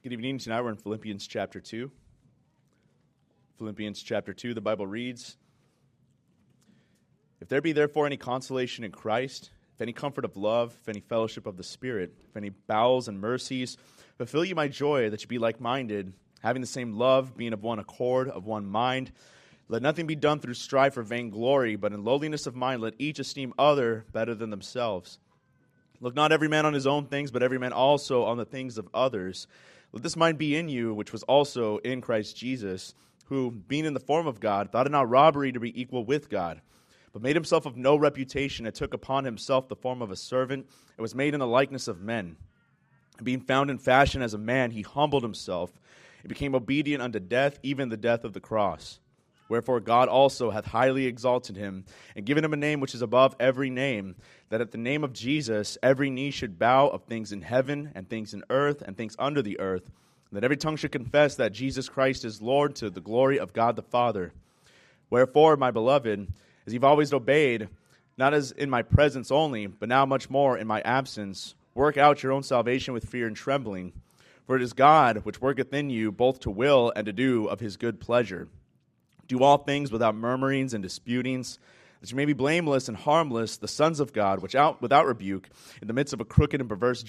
Good evening. Tonight we're in Philippians chapter 2. Philippians chapter 2, the Bible reads, "If there be therefore any consolation in Christ, if any comfort of love, if any fellowship of the Spirit, if any bowels and mercies, fulfill ye my joy, that ye be like-minded, having the same love, being of one accord, of one mind. Let nothing be done through strife or vainglory, but in lowliness of mind let each esteem other better than themselves. Look not every man on his own things, but every man also on the things of others. Let this mind be in you, which was also in Christ Jesus, who, being in the form of God, thought it not robbery to be equal with God, but made himself of no reputation, and took upon himself the form of a servant, and was made in the likeness of men. And being found in fashion as a man, he humbled himself, and became obedient unto death, even the death of the cross. Wherefore God also hath highly exalted him, and given him a name which is above every name, that at the name of Jesus every knee should bow, of things in heaven, and things in earth, and things under the earth, and that every tongue should confess that Jesus Christ is Lord, to the glory of God the Father. Wherefore, my beloved, as you've always obeyed, not as in my presence only, but now much more in my absence, work out your own salvation with fear and trembling. For it is God which worketh in you both to will and to do of his good pleasure. Do all things without murmurings and disputings, that you may be blameless and harmless, the sons of God, without rebuke, in the midst of a crooked and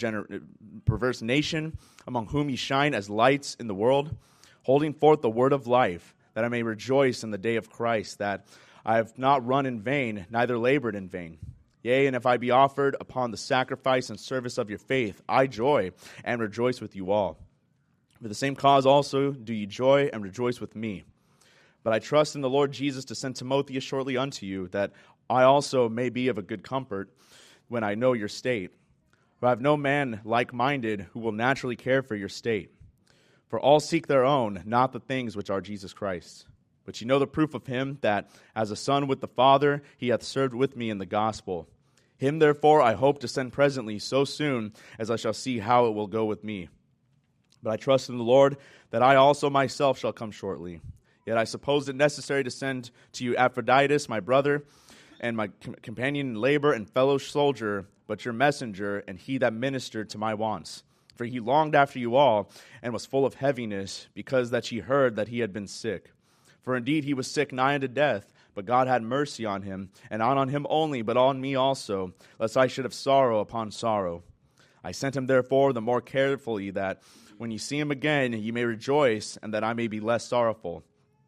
perverse nation, among whom ye shine as lights in the world, holding forth the word of life, that I may rejoice in the day of Christ, that I have not run in vain, neither labored in vain. Yea, and if I be offered upon the sacrifice and service of your faith, I joy and rejoice with you all. For the same cause also do ye joy and rejoice with me. But I trust in the Lord Jesus to send Timotheus shortly unto you, that I also may be of a good comfort when I know your state. For I have no man like-minded who will naturally care for your state. For all seek their own, not the things which are Jesus Christ. But ye know the proof of him, that as a son with the Father, he hath served with me in the gospel. Him therefore I hope to send presently, so soon as I shall see how it will go with me. But I trust in the Lord that I also myself shall come shortly. Yet I suppose it necessary to send to you Epaphroditus, my brother, and my companion in labor and fellow soldier, but your messenger, and he that ministered to my wants. For he longed after you all, and was full of heaviness, because that ye heard that he had been sick. For indeed he was sick nigh unto death, but God had mercy on him, and not on him only, but on me also, lest I should have sorrow upon sorrow. I sent him therefore the more carefully, that when ye see him again ye may rejoice, and that I may be less sorrowful.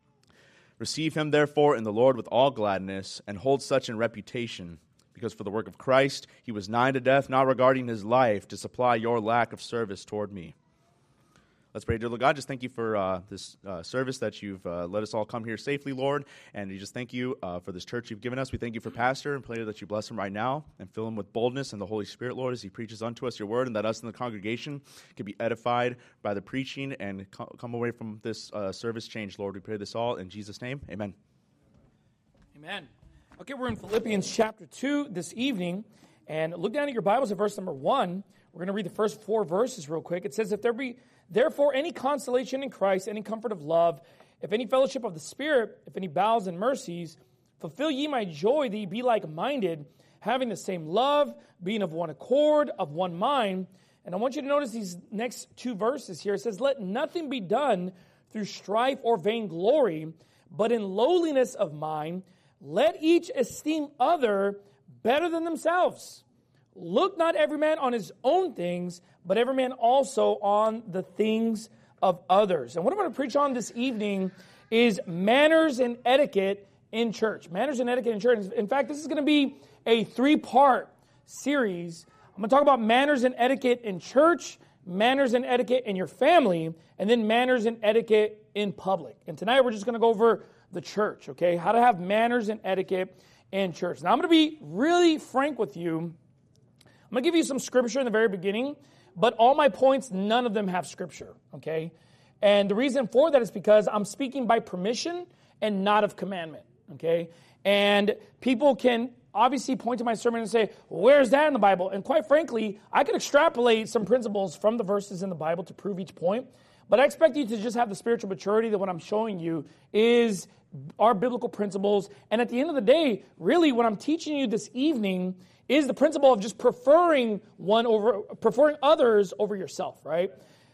Receive him therefore in the Lord with all gladness, and hold such in reputation, because for the work of Christ he was nigh to death, not regarding his life, to supply your lack of service toward me." Let's pray. Dear Lord God, just thank you for this service that you've let us all come here safely, Lord. And we just thank you for this church you've given us. We thank you for Pastor, and pray that you bless him right now and fill him with boldness and the Holy Spirit, Lord, as he preaches unto us your word, and that us in the congregation can be edified by the preaching and come away from this service changed, Lord. We pray this all in Jesus' name. Amen. Amen. Okay, we're in Philippians chapter 2 this evening. And look down at your Bibles at verse number 1. We're going to read the first 4 verses real quick. It says, "If there be therefore any consolation in Christ, any comfort of love, if any fellowship of the Spirit, if any bowels and mercies, fulfill ye my joy, that ye be like-minded, having the same love, being of one accord, of one mind." And I want you to notice these next 2 verses here. It says, "Let nothing be done through strife or vainglory, but in lowliness of mind, let each esteem other better than themselves. Look not every man on his own things, but every man also on the things of others." And what I'm going to preach on this evening is manners and etiquette in church. Manners and etiquette in church. In fact, this is going to be a 3-part series. I'm going to talk about manners and etiquette in church, manners and etiquette in your family, and then manners and etiquette in public. And tonight we're just going to go over the church, okay? How to have manners and etiquette in church. Now I'm going to be really frank with you. I'm going to give you some scripture in the very beginning, but all my points, none of them have scripture, okay? And the reason for that is because I'm speaking by permission and not of commandment, okay? And people can obviously point to my sermon and say, well, where's that in the Bible? And quite frankly, I can extrapolate some principles from the verses in the Bible to prove each point, but I expect you to just have the spiritual maturity that what I'm showing you is our biblical principles. And at the end of the day, really what I'm teaching you this evening is the principle of just preferring others over yourself, right?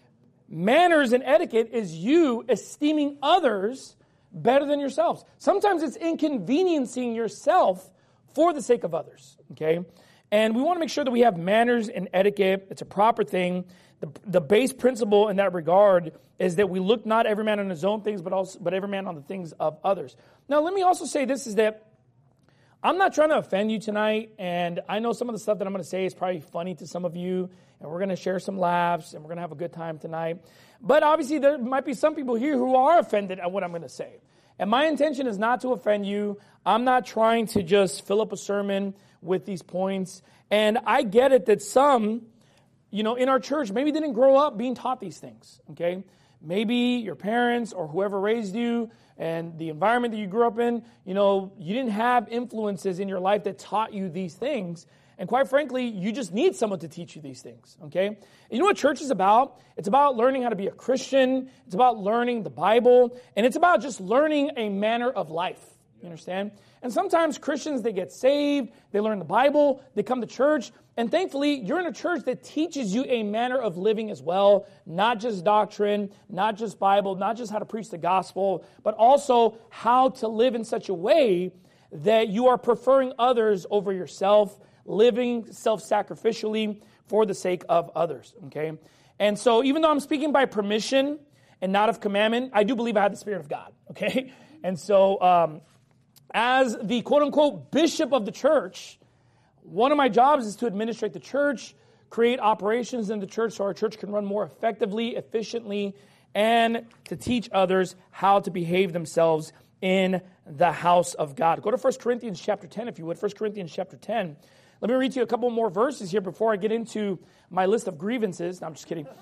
Manners and etiquette is you esteeming others better than yourselves. Sometimes it's inconveniencing yourself for the sake of others, okay? And we want to make sure that we have manners and etiquette. It's a proper thing. The base principle in that regard is that we look not every man on his own things, but every man on the things of others. Now, let me also say this, is that I'm not trying to offend you tonight, and I know some of the stuff that I'm going to say is probably funny to some of you, and we're going to share some laughs, and we're going to have a good time tonight. But obviously, there might be some people here who are offended at what I'm going to say. And my intention is not to offend you. I'm not trying to just fill up a sermon with these points. And I get it that some, in our church, maybe didn't grow up being taught these things, okay? Maybe your parents or whoever raised you and the environment that you grew up in, you didn't have influences in your life that taught you these things. And quite frankly, you just need someone to teach you these things, okay? And you know what church is about? It's about learning how to be a Christian. It's about learning the Bible. And it's about just learning a manner of life. You understand? And sometimes Christians, they get saved, they learn the Bible, they come to church, and thankfully, you're in a church that teaches you a manner of living as well, not just doctrine, not just Bible, not just how to preach the gospel, but also how to live in such a way that you are preferring others over yourself, living self-sacrificially for the sake of others, okay? And so even though I'm speaking by permission and not of commandment, I do believe I have the Spirit of God, okay? And so as the quote-unquote bishop of the church, one of my jobs is to administrate the church, create operations in the church so our church can run more effectively, efficiently, and to teach others how to behave themselves in the house of God. Go to 1 Corinthians chapter 10, if you would. 1 Corinthians chapter 10. Let me read to you a couple more verses here before I get into my list of grievances. No, I'm just kidding.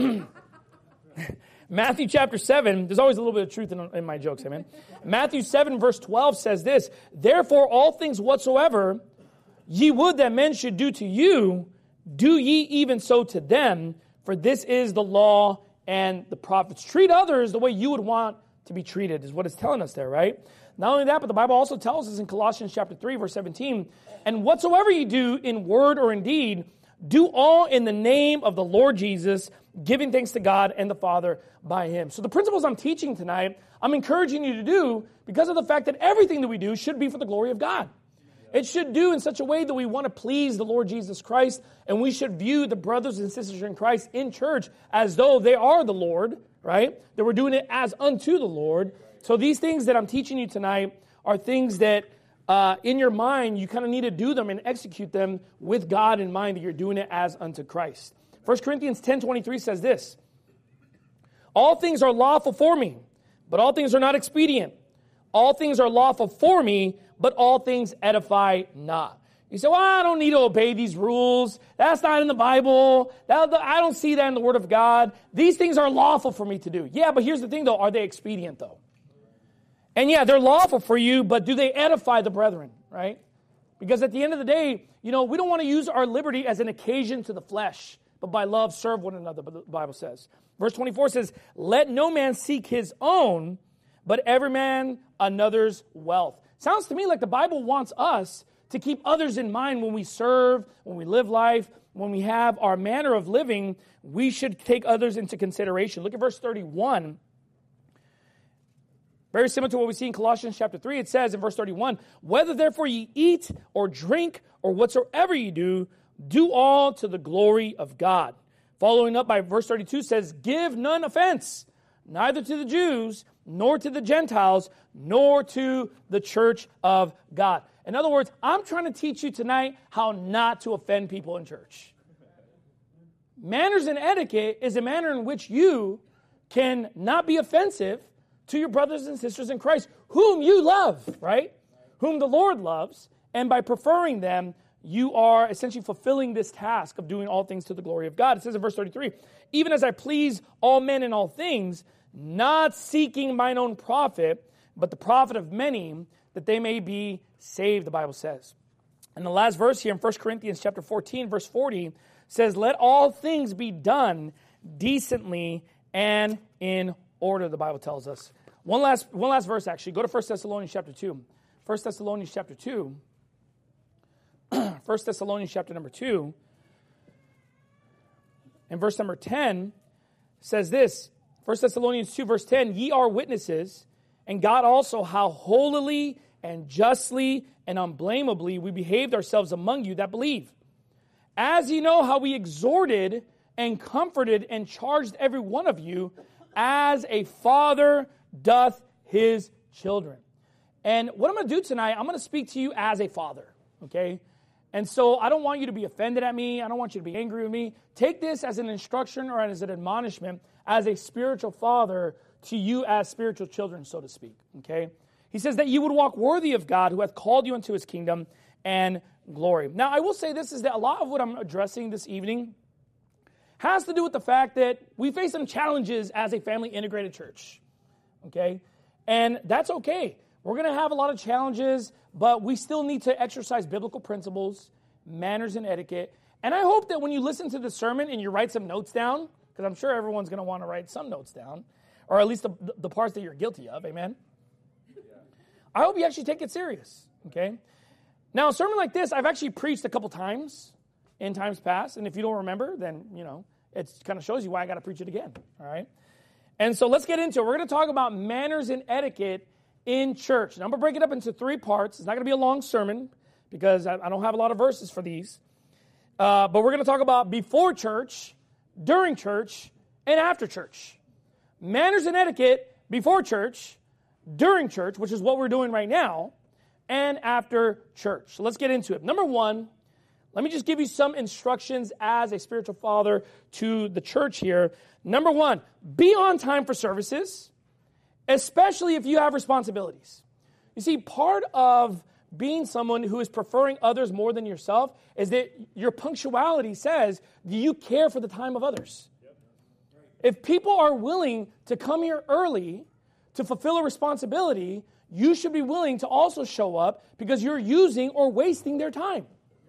Matthew chapter 7, there's always a little bit of truth in my jokes, amen? Matthew 7 verse 12 says this, "Therefore all things whatsoever ye would that men should do to you, do ye even so to them, for this is the law and the prophets." Treat others the way you would want to be treated is what it's telling us there, right? Not only that, but the Bible also tells us in Colossians chapter 3 verse 17, "And whatsoever ye do in word or in deed, do all in the name of the Lord Jesus, giving thanks to God and the Father by Him." So the principles I'm teaching tonight, I'm encouraging you to do because of the fact that everything that we do should be for the glory of God. It should do in such a way that we want to please the Lord Jesus Christ, and we should view the brothers and sisters in Christ in church as though they are the Lord, right? That we're doing it as unto the Lord. So these things that I'm teaching you tonight are things that in your mind, you kind of need to do them and execute them with God in mind, that you're doing it as unto Christ. 1 Corinthians 10:23 says this, "All things are lawful for me, but all things are not expedient. All things are lawful for me, but all things edify not." You say, "Well, I don't need to obey these rules. That's not in the Bible. I don't see that in the Word of God. These things are lawful for me to do." Yeah, but here's the thing though, are they expedient though? And yeah, they're lawful for you, but do they edify the brethren, right? Because at the end of the day, we don't want to use our liberty as an occasion to the flesh, but by love serve one another, the Bible says. Verse 24 says, "Let no man seek his own, but every man another's wealth." Sounds to me like the Bible wants us to keep others in mind when we serve, when we live life, when we have our manner of living. We should take others into consideration. Look at verse 31. Very similar to what we see in Colossians chapter 3. It says in verse 31, "Whether therefore ye eat or drink or whatsoever ye do, do all to the glory of God." Following up by verse 32 says, "Give none offense, neither to the Jews, nor to the Gentiles, nor to the church of God." In other words, I'm trying to teach you tonight how not to offend people in church. Manners and etiquette is a manner in which you can not be offensive to your brothers and sisters in Christ, whom you love, right? Whom the Lord loves. And by preferring them, you are essentially fulfilling this task of doing all things to the glory of God. It says in verse 33, "Even as I please all men in all things, not seeking mine own profit, but the profit of many, that they may be saved," the Bible says. And the last verse here in 1 Corinthians chapter 14, verse 40, says, "Let all things be done decently and in order," the Bible tells us. One last verse, actually. Go to 1 Thessalonians chapter 2. 1 Thessalonians chapter 2. 1 Thessalonians chapter number 2. And verse number 10 says this, 1 Thessalonians 2, verse 10, ye are witnesses, and God also, how holily and justly and unblameably we behaved ourselves among you that believe. As ye know how we exhorted and comforted and charged every one of you, as a father doth his children. And what I'm going to do tonight, I'm going to speak to you as a father, okay? And so I don't want you to be offended at me. I don't want you to be angry with me. Take this as an instruction or as an admonishment as a spiritual father to you as spiritual children, so to speak, okay? He says that you would walk worthy of God who hath called you into his kingdom and glory. Now, I will say this is that a lot of what I'm addressing this evening has to do with the fact that we face some challenges as a family integrated church, okay? And that's okay. We're going to have a lot of challenges, but we still need to exercise biblical principles, manners, and etiquette. And I hope that when you listen to the sermon and you write some notes down, because I'm sure everyone's going to want to write some notes down, or at least the parts that you're guilty of, amen? I hope you actually take it serious, okay? Now, a sermon like this, I've actually preached a couple times in times past, and if you don't remember, then, it kind of shows you why I got to preach it again, all right? And so let's get into it. We're going to talk about manners and etiquette in church. Now, I'm going to break it up into 3 parts. It's not going to be a long sermon because I don't have a lot of verses for these. But we're going to talk about before church, during church, and after church. Manners and etiquette before church, during church, which is what we're doing right now, and after church. So let's get into it. Number 1, let me just give you some instructions as a spiritual father to the church here. Number 1, be on time for services, especially if you have responsibilities. You see, part of being someone who is preferring others more than yourself is that your punctuality says, do you care for the time of others? If people are willing to come here early to fulfill a responsibility, you should be willing to also show up because you're using or wasting their time.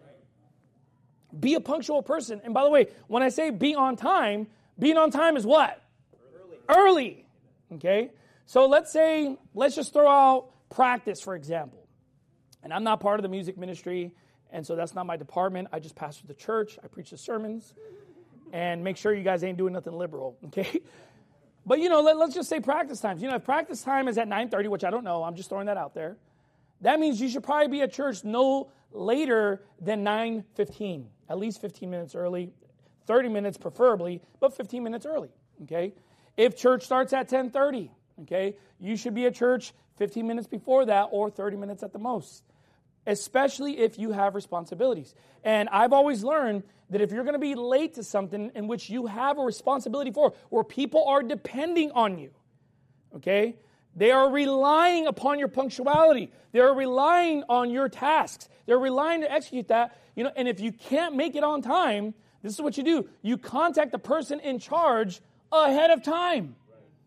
Be a punctual person. And by the way, when I say be on time, being on time is what? Early. Okay? So let's just throw out practice, for example. And I'm not part of the music ministry, and so that's not my department. I just pastor the church. I preach the sermons. And make sure you guys ain't doing nothing liberal, okay? But, let's just say practice times. If practice time is at 9:30, which I don't know, I'm just throwing that out there, that means you should probably be at church no later than 9:15, at least 15 minutes early, 30 minutes preferably, but 15 minutes early, okay? If church starts at 10:30, okay, you should be at church 15 minutes before that or 30 minutes at the most, especially if you have responsibilities. And I've always learned that if you're going to be late to something in which you have a responsibility for, where people are depending on you, okay, they are relying upon your punctuality. They're relying on your tasks. They're relying to execute that, and if you can't make it on time, this is what you do. You contact the person in charge ahead of time.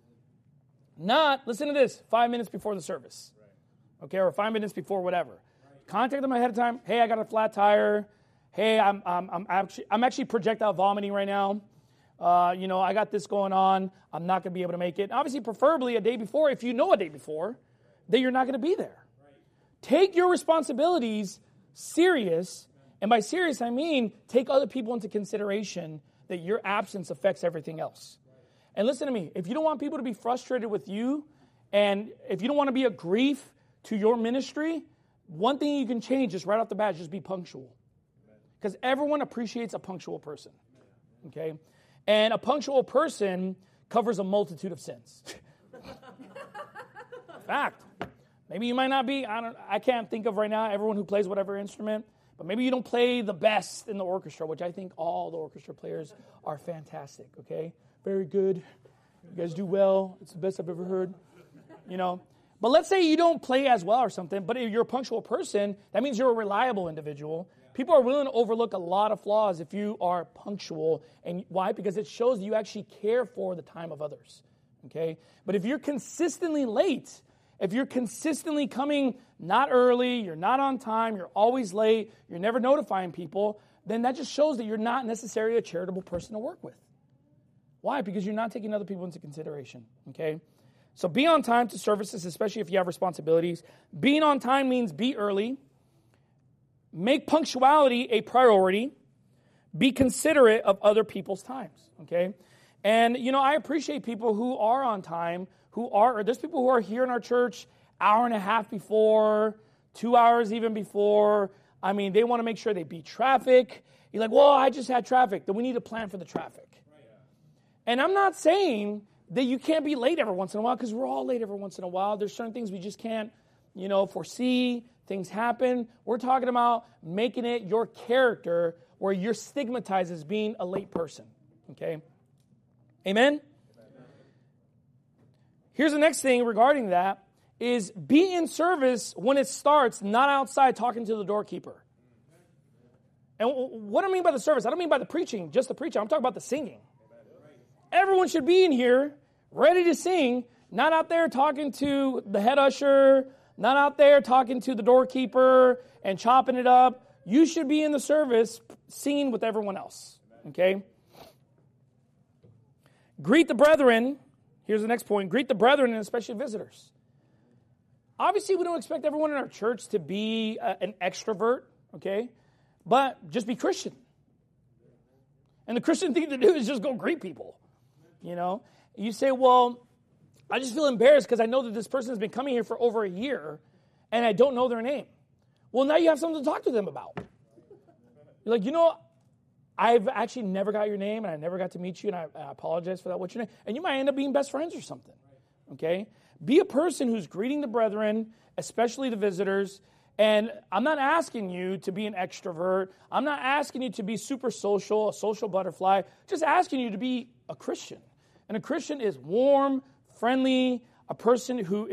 Not, listen to this, 5 minutes before the service, okay, or 5 minutes before whatever. Contact them ahead of time. Hey, I got a flat tire. Hey, I'm actually projectile vomiting right now. I got this going on. I'm not going to be able to make it. Obviously, preferably a day before, if you know a day before, that you're not going to be there. Take your responsibilities serious, and by serious, I mean take other people into consideration that your absence affects everything else. And listen to me, if you don't want people to be frustrated with you, and if you don't want to be a grief to your ministry, one thing you can change just right off the bat is just be punctual. Because everyone appreciates a punctual person, okay? And a punctual person covers a multitude of sins. Fact. Maybe you might not be, I can't think of right now everyone who plays whatever instrument, but maybe you don't play the best in the orchestra, which I think all the orchestra players are fantastic, okay? Very good. You guys do well. It's the best I've ever heard, But let's say you don't play as well or something, but if you're a punctual person, that means you're a reliable individual. People are willing to overlook a lot of flaws if you are punctual. And why? Because it shows that you actually care for the time of others, okay? But if you're consistently late, if you're consistently coming not early, you're not on time, you're always late, you're never notifying people, then that just shows that you're not necessarily a charitable person to work with. Why? Because you're not taking other people into consideration, okay? So be on time to services, especially if you have responsibilities. Being on time means be early. Make punctuality a priority. Be considerate of other people's times, okay? And, I appreciate people who are on time, there's people who are here in our church hour and a half before, 2 hours even before. I mean, they want to make sure they beat traffic. You're like, well, I just had traffic. Then we need to plan for the traffic. And I'm not saying that you can't be late every once in a while, because we're all late every once in a while. There's certain things we just can't, foresee. Things happen. We're talking about making it your character where you're stigmatized as being a late person. Okay? Amen? Here's the next thing regarding that is be in service when it starts, not outside talking to the doorkeeper. And what do I mean by the service? I don't mean by the preaching, just the preaching. I'm talking about the singing. Everyone should be in here ready to sing, not out there talking to the head usher, not out there talking to the doorkeeper and chopping it up. You should be in the service singing with everyone else. Okay? Greet the brethren. Here's the next point. Greet the brethren and especially visitors. Obviously, we don't expect everyone in our church to be an extrovert, okay? But just be Christian. And the Christian thing to do is just go greet people, You say, well, I just feel embarrassed because I know that this person has been coming here for over a year and I don't know their name. Well, now you have something to talk to them about. You're like, I've actually never got your name and I never got to meet you and I apologize for that. What's your name? And you might end up being best friends or something, okay? Be a person who's greeting the brethren, especially the visitors. And I'm not asking you to be an extrovert. I'm not asking you to be super social, a social butterfly. Just asking you to be a Christian. And a Christian is warm, friendly, a person who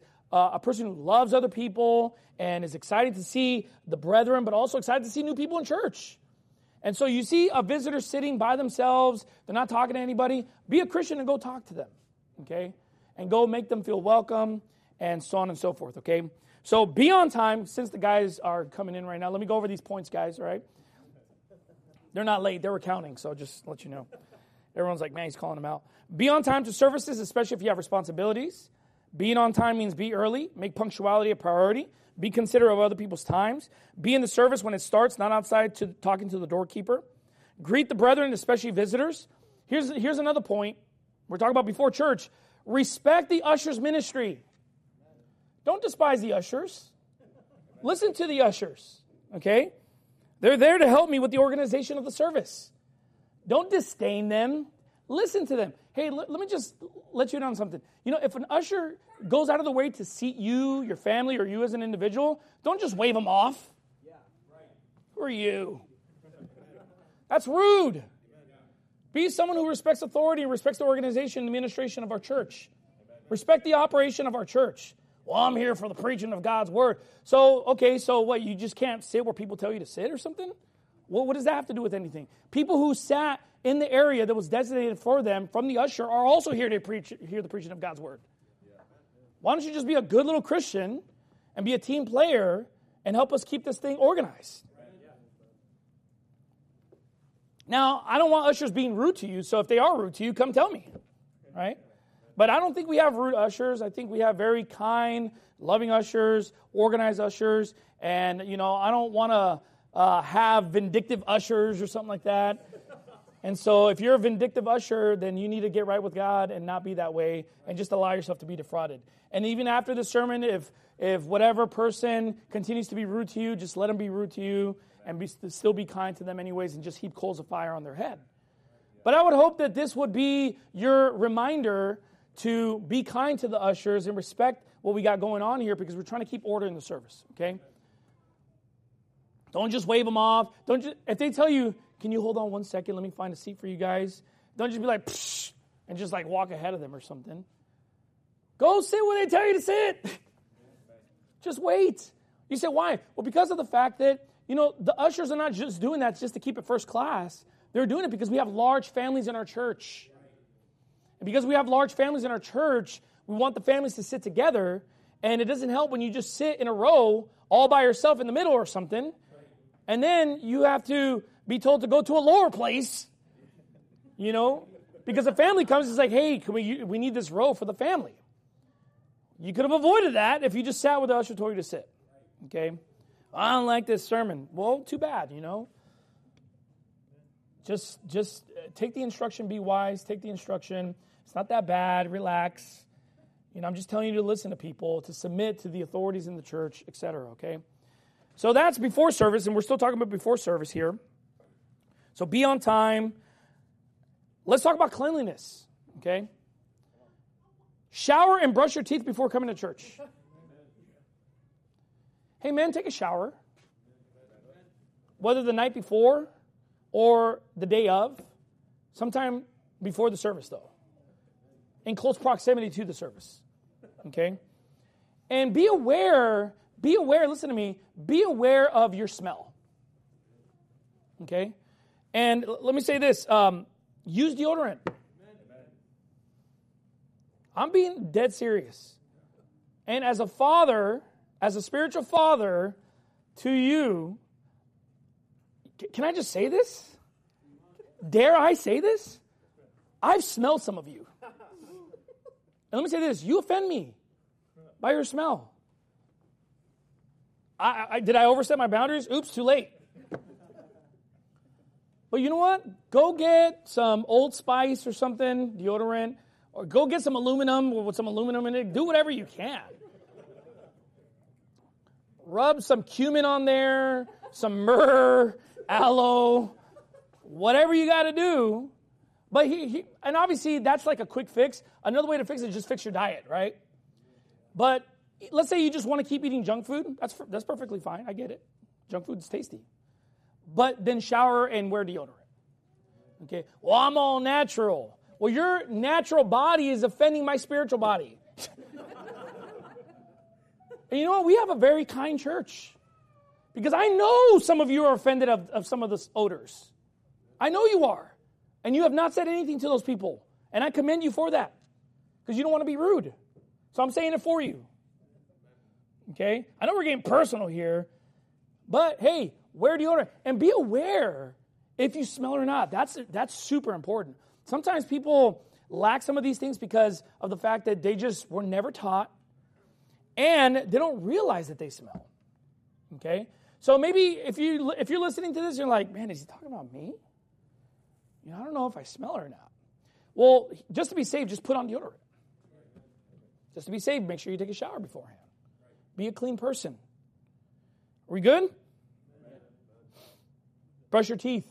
loves other people and is excited to see the brethren, but also excited to see new people in church. And so you see a visitor sitting by themselves, they're not talking to anybody, be a Christian and go talk to them, okay? And go make them feel welcome and so on and so forth, okay? So be on time. Since the guys are coming in right now, let me go over these points, guys, all right? They're not late. They were counting, so just let you know. Everyone's like, man, he's calling them out. Be on time to services, especially if you have responsibilities. Being on time means be early. Make punctuality a priority. Be considerate of other people's times. Be in the service when it starts, not outside talking to the doorkeeper. Greet the brethren, especially visitors. Here's another point. We're talking about before church. Respect the usher's ministry. Don't despise the ushers. Listen to the ushers, okay? They're there to help me with the organization of the service. Don't disdain them. Listen to them. Hey, let me just let you in on something. If an usher goes out of the way to seat you, your family, or you as an individual, don't just wave them off. Yeah, right. Who are you? That's rude. Be someone who respects authority and respects the organization and administration of our church. Respect the operation of our church. Well, I'm here for the preaching of God's word. So what, you just can't sit where people tell you to sit or something? Well, what does that have to do with anything? People who sat in the area that was designated for them from the usher are also here to hear the preaching of God's word. Why don't you just be a good little Christian and be a team player and help us keep this thing organized? Now, I don't want ushers being rude to you, so if they are rude to you, come tell me, right? But I don't think we have rude ushers. I think we have very kind, loving ushers, organized ushers, and, I don't want to have vindictive ushers or something like that. And so if you're a vindictive usher, then you need to get right with God and not be that way and just allow yourself to be defrauded. And even after the sermon, if whatever person continues to be rude to you, just let them be rude to you and still be kind to them anyways and just heap coals of fire on their head. But I would hope that this would be your reminder to be kind to the ushers and respect what we got going on here because we're trying to keep order in the service, okay? Don't just wave them off. If they tell you, can you hold on 1 second? Let me find a seat for you guys. Don't just be like, psh, and just like walk ahead of them or something. Go sit where they tell you to sit. Just wait. You say, why? Well, because of the fact that, the ushers are not just doing that just to keep it first class. They're doing it because we have large families in our church. And because we have large families in our church, we want the families to sit together. And it doesn't help when you just sit in a row all by yourself in the middle or something. And then you have to be told to go to a lower place, because the family comes and is like, hey, we need this row for the family. You could have avoided that if you just sat where the usher told you to sit, okay? I don't like this sermon. Well, too bad, Just take the instruction, be wise, take the instruction. It's not that bad, relax. I'm just telling you to listen to people, to submit to the authorities in the church, etc., okay? So that's before service, and we're still talking about before service here. So be on time. Let's talk about cleanliness, okay? Shower and brush your teeth before coming to church. Hey, men, take a shower. Whether the night before or the day of, sometime before the service, though. In close proximity to the service, okay? And be aware, listen to me, be aware of your smell, okay? And let me say this, use deodorant. I'm being dead serious. And as a father, as a spiritual father to you, can I just say this? Dare I say this? I've smelled some of you. And let me say this, you offend me by your smell. Did I overstep my boundaries? Oops, too late. But you know what? Go get some Old Spice or something, deodorant, or go get some aluminum with some aluminum in it. Do whatever you can. Rub some cumin on there, some myrrh, aloe, whatever you got to do. But and obviously that's like a quick fix. Another way to fix it is just fix your diet, right? But let's say you just want to keep eating junk food. That's perfectly fine. I get it. Junk food is tasty. But then shower and wear deodorant. Okay. Well, I'm all natural. Well, your natural body is offending my spiritual body. And you know what? We have a very kind church. Because I know some of you are offended of some of the odors. I know you are. And you have not said anything to those people. And I commend you for that. Because you don't want to be rude. So I'm saying it for you. Okay? I know we're getting personal here. But hey, wear deodorant. And be aware if you smell it or not. That's super important. Sometimes people lack some of these things because of the fact that they just were never taught. And they don't realize that they smell. Okay? So maybe if you're listening to this, you're like, man, is he talking about me? I don't know if I smell it or not. Well, just to be safe, just put on deodorant. Just to be safe, make sure you take a shower beforehand. Be a clean person. Are we good? Brush your teeth.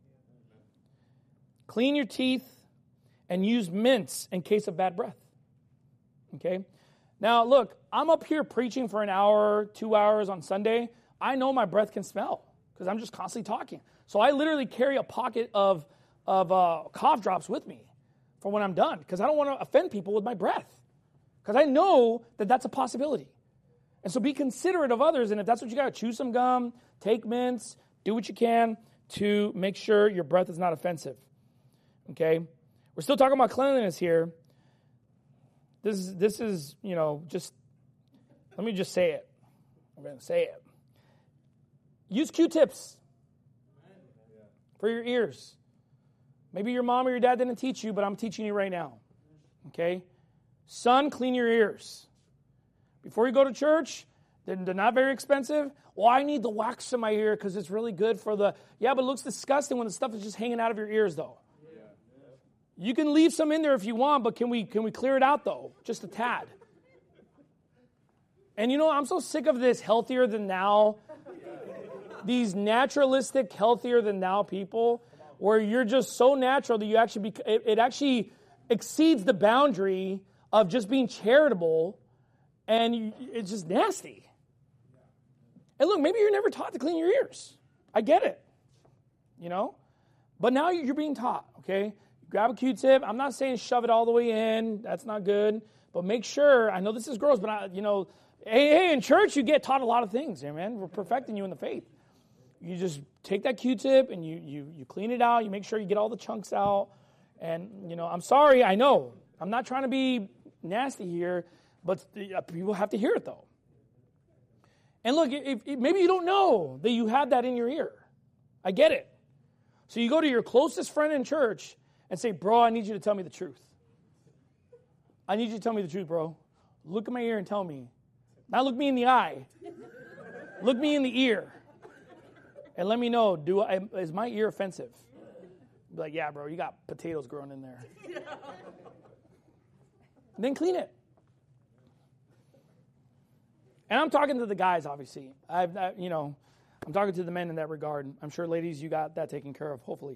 Clean your teeth and use mints in case of bad breath. Okay? Now, look, I'm up here preaching for an hour, 2 hours on Sunday. I know my breath can smell because I'm just constantly talking. So I literally carry a pocket of cough drops with me for when I'm done because I don't want to offend people with my breath because I know that that's a possibility. And so be considerate of others, and if that's what you got, chew some gum, take mints, do what you can to make sure your breath is not offensive. Okay? We're still talking about cleanliness here. This is, just, let me just say it. I'm going to say it. Use Q-tips for your ears. Maybe your mom or your dad didn't teach you, but I'm teaching you right now. Okay? Son, clean your ears. Before you go to church, they're not very expensive. Well, I need the wax in my ear because it's really good for the... Yeah, but it looks disgusting when the stuff is just hanging out of your ears, though. You can leave some in there if you want, but can we clear it out, though? Just a tad. And I'm so sick of this healthier than thou. These naturalistic, healthier than thou people, where you're just so natural that you actually it actually exceeds the boundary of just being charitable, and it's just nasty. And look, maybe you're never taught to clean your ears. I get it, But now you're being taught, okay? Grab a Q-tip. I'm not saying shove it all the way in. That's not good. But make sure, I know this is gross, but hey, in church you get taught a lot of things, man. We're perfecting you in the faith. You just take that Q-tip and you clean it out. You make sure you get all the chunks out. And, I'm sorry, I know. I'm not trying to be nasty here, but people have to hear it, though. And look, if maybe you don't know that you have that in your ear. I get it. So you go to your closest friend in church and say, bro, I need you to tell me the truth. I need you to tell me the truth, bro. Look at my ear and tell me. Not look me in the eye. Look me in the ear. And let me know, is my ear offensive? Be like, yeah, bro, you got potatoes growing in there. Then clean it. And I'm talking to the guys, obviously. I'm talking to the men in that regard. I'm sure, ladies, you got that taken care of, hopefully.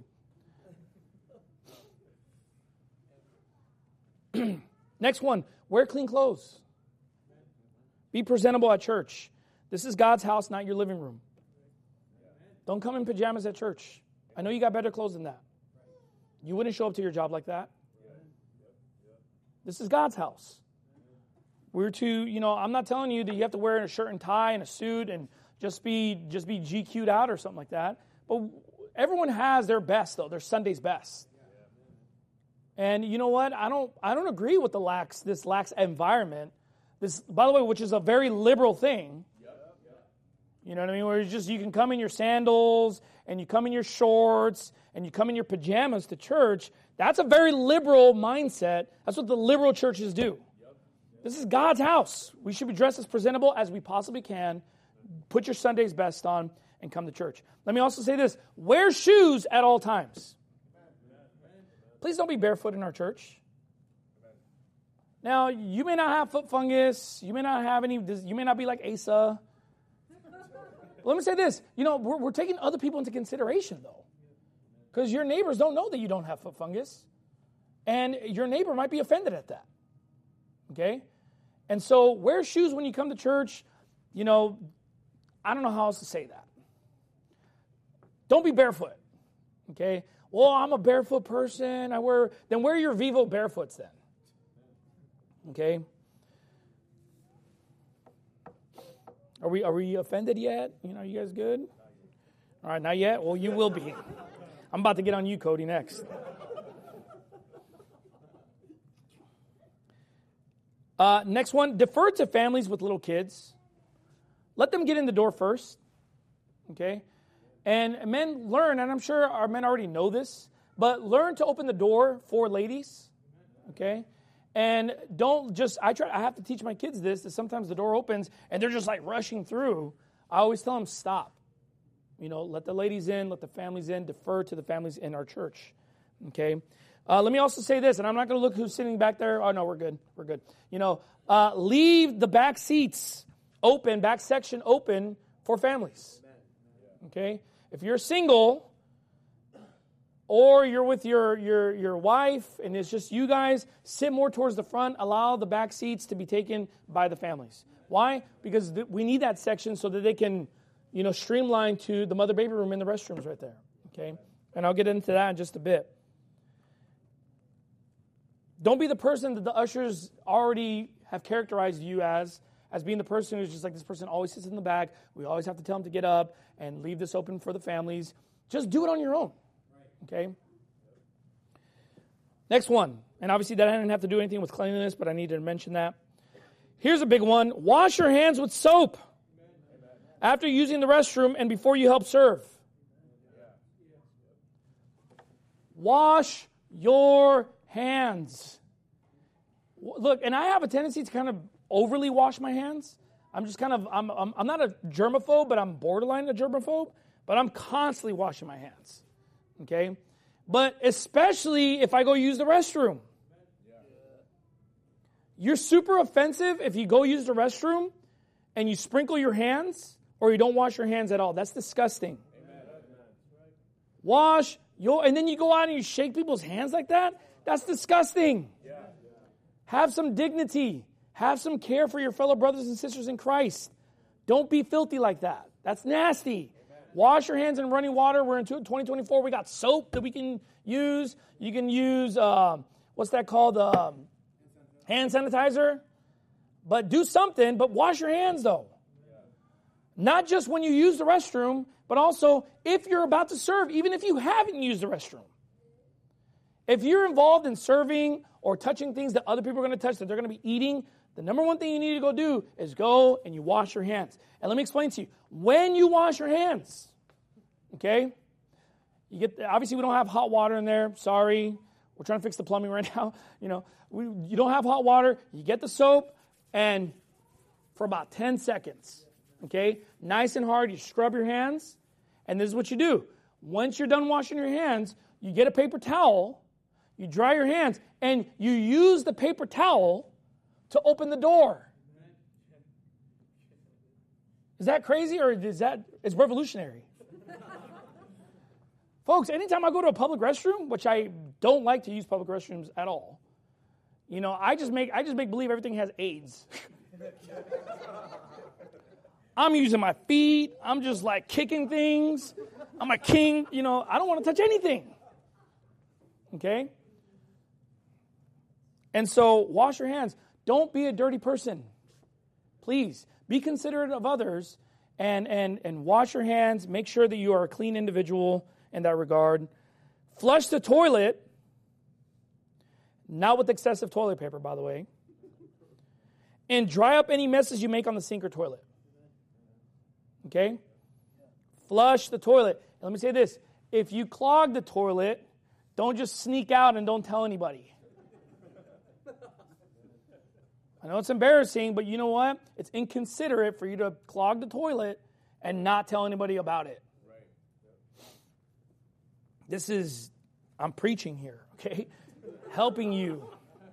Next one, wear clean clothes. Be presentable at church. This is God's house, not your living room. Don't come in pajamas at church. I know you got better clothes than that. You wouldn't show up to your job like that. This is God's house. We're to, I'm not telling you that you have to wear a shirt and tie and a suit and just be GQ'd out or something like that. But everyone has their best, though, their Sunday's best. And you know what? I don't agree with this lax environment. This, by the way, which is a very liberal thing. You know what I mean? Where you can come in your sandals and you come in your shorts and you come in your pajamas to church. That's a very liberal mindset. That's what the liberal churches do. This is God's house. We should be dressed as presentable as we possibly can. Put your Sunday's best on and come to church. Let me also say this. Wear shoes at all times. Please don't be barefoot in our church. Now, you may not have foot fungus. You may not be like Asa. Let me say this. We're taking other people into consideration, though. Because your neighbors don't know that you don't have foot fungus. And your neighbor might be offended at that. Okay? And so wear shoes when you come to church. I don't know how else to say that. Don't be barefoot. Okay? Well, I'm a barefoot person. Then wear your Vivo barefoots then. Okay? Are we offended yet? Are you guys good? All right, not yet? Well, you will be. I'm about to get on you, Cody, next. Next one, defer to families with little kids. Let them get in the door first. Okay? And men learn, and I'm sure our men already know this, but learn to open the door for ladies. Okay? And don't just, I have to teach my kids this, that sometimes the door opens and they're just like rushing through. I always tell them, stop. Let the ladies in, let the families in, defer to the families in our church. Okay? Let me also say this, and I'm not going to look who's sitting back there. Oh, no, we're good. We're good. Leave the back seats open, back section open for families. Okay? If you're single, or you're with your wife and it's just you guys, sit more towards the front. Allow the back seats to be taken by the families. Why? Because we need that section so that they can, streamline to the mother-baby room in the restrooms right there. Okay? And I'll get into that in just a bit. Don't be the person that the ushers already have characterized you as being the person who's just like, this person always sits in the back. We always have to tell them to get up and leave this open for the families. Just do it on your own. Okay? Next one. And obviously that didn't have to do anything with cleanliness, but I needed to mention that. Here's a big one. Wash your hands with soap after using the restroom and before you help serve. Wash your hands. Look, and I have a tendency to kind of overly wash my hands. I'm not a germaphobe, but I'm borderline a germaphobe. But I'm constantly washing my hands. Okay? But especially if I go use the restroom. You're super offensive if you go use the restroom and you sprinkle your hands or you don't wash your hands at all. That's disgusting. And then you go out and you shake people's hands like that? That's disgusting. Have some dignity. Have some care for your fellow brothers and sisters in Christ. Don't be filthy like that. That's nasty. Wash your hands in running water. We're in 2024. We got soap that we can use. You can use, what's that called? Hand sanitizer. But do something, but wash your hands though. Not just when you use the restroom, but also if you're about to serve, even if you haven't used the restroom. If you're involved in serving or touching things that other people are going to touch, that they're going to be eating, the number one thing you need to go do is go and you wash your hands. And let me explain to you. When you wash your hands, okay, obviously we don't have hot water in there. Sorry. We're trying to fix the plumbing right now. You don't have hot water. You get the soap, and for about 10 seconds, okay, nice and hard, you scrub your hands, and this is what you do. Once you're done washing your hands, you get a paper towel, you dry your hands, and you use the paper towel to open the door. Is that crazy or it's revolutionary? Folks, anytime I go to a public restroom, which I don't like to use public restrooms at all, I just make believe everything has AIDS. I'm using my feet. I'm just like kicking things. I'm a king. I don't want to touch anything. Okay? And so wash your hands. Don't be a dirty person. Please be considerate of others and wash your hands. Make sure that you are a clean individual in that regard. Flush the toilet. Not with excessive toilet paper, by the way. And dry up any messes you make on the sink or toilet. Okay? Flush the toilet. And let me say this. If you clog the toilet, don't just sneak out and don't tell anybody. I know it's embarrassing, but you know what? It's inconsiderate for you to clog the toilet and not tell anybody about it. I'm preaching here, okay? Helping you.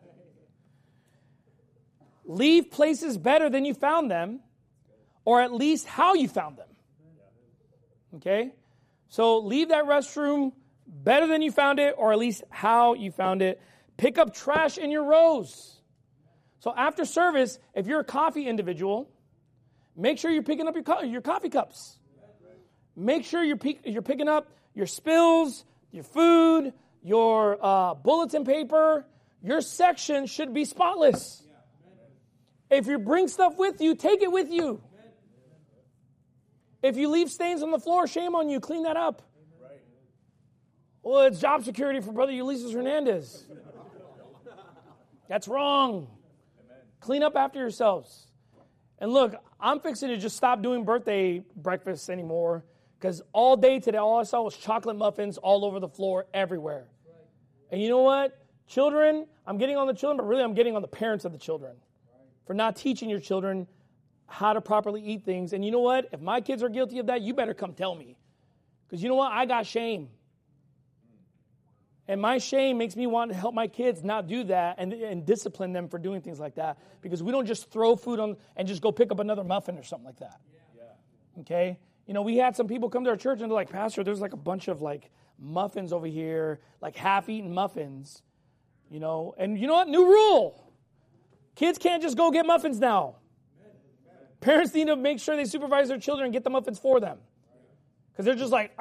Leave places better than you found them, or at least how you found them. Okay? So leave that restroom better than you found it, or at least how you found it. Pick up trash in your rows. So after service, if you're a coffee individual, make sure you're picking up your coffee cups. Make sure you're picking up your spills, your food, your bulletin paper. Your section should be spotless. If you bring stuff with you, take it with you. If you leave stains on the floor, shame on you. Clean that up. Well, it's job security for Brother Ulysses Hernandez. That's wrong. Clean up after yourselves. And look, I'm fixing to just stop doing birthday breakfasts anymore because all day today, all I saw was chocolate muffins all over the floor everywhere. And you know what? Children, I'm getting on the children, but really I'm getting on the parents of the children for not teaching your children how to properly eat things. And you know what? If my kids are guilty of that, you better come tell me. Because you know what? I got shame. And my shame makes me want to help my kids not do that and discipline them for doing things like that. Because we don't just throw food on and just go pick up another muffin or something like that. Okay? We had some people come to our church and they're like, Pastor, there's like a bunch of like muffins over here, like half-eaten muffins. And you know what? New rule. Kids can't just go get muffins now. Parents need to make sure they supervise their children and get the muffins for them. Because they're just like,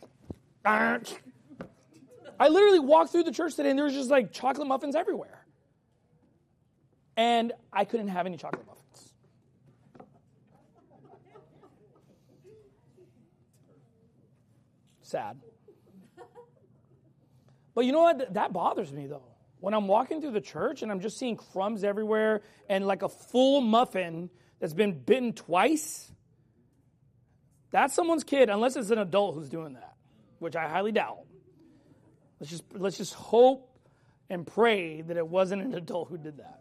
I literally walked through the church today and there was just like chocolate muffins everywhere. And I couldn't have any chocolate muffins. Sad. But you know what? That bothers me though. When I'm walking through the church and I'm just seeing crumbs everywhere and like a full muffin that's been bitten twice, that's someone's kid, unless it's an adult who's doing that, which I highly doubt. Let's just hope and pray that it wasn't an adult who did that.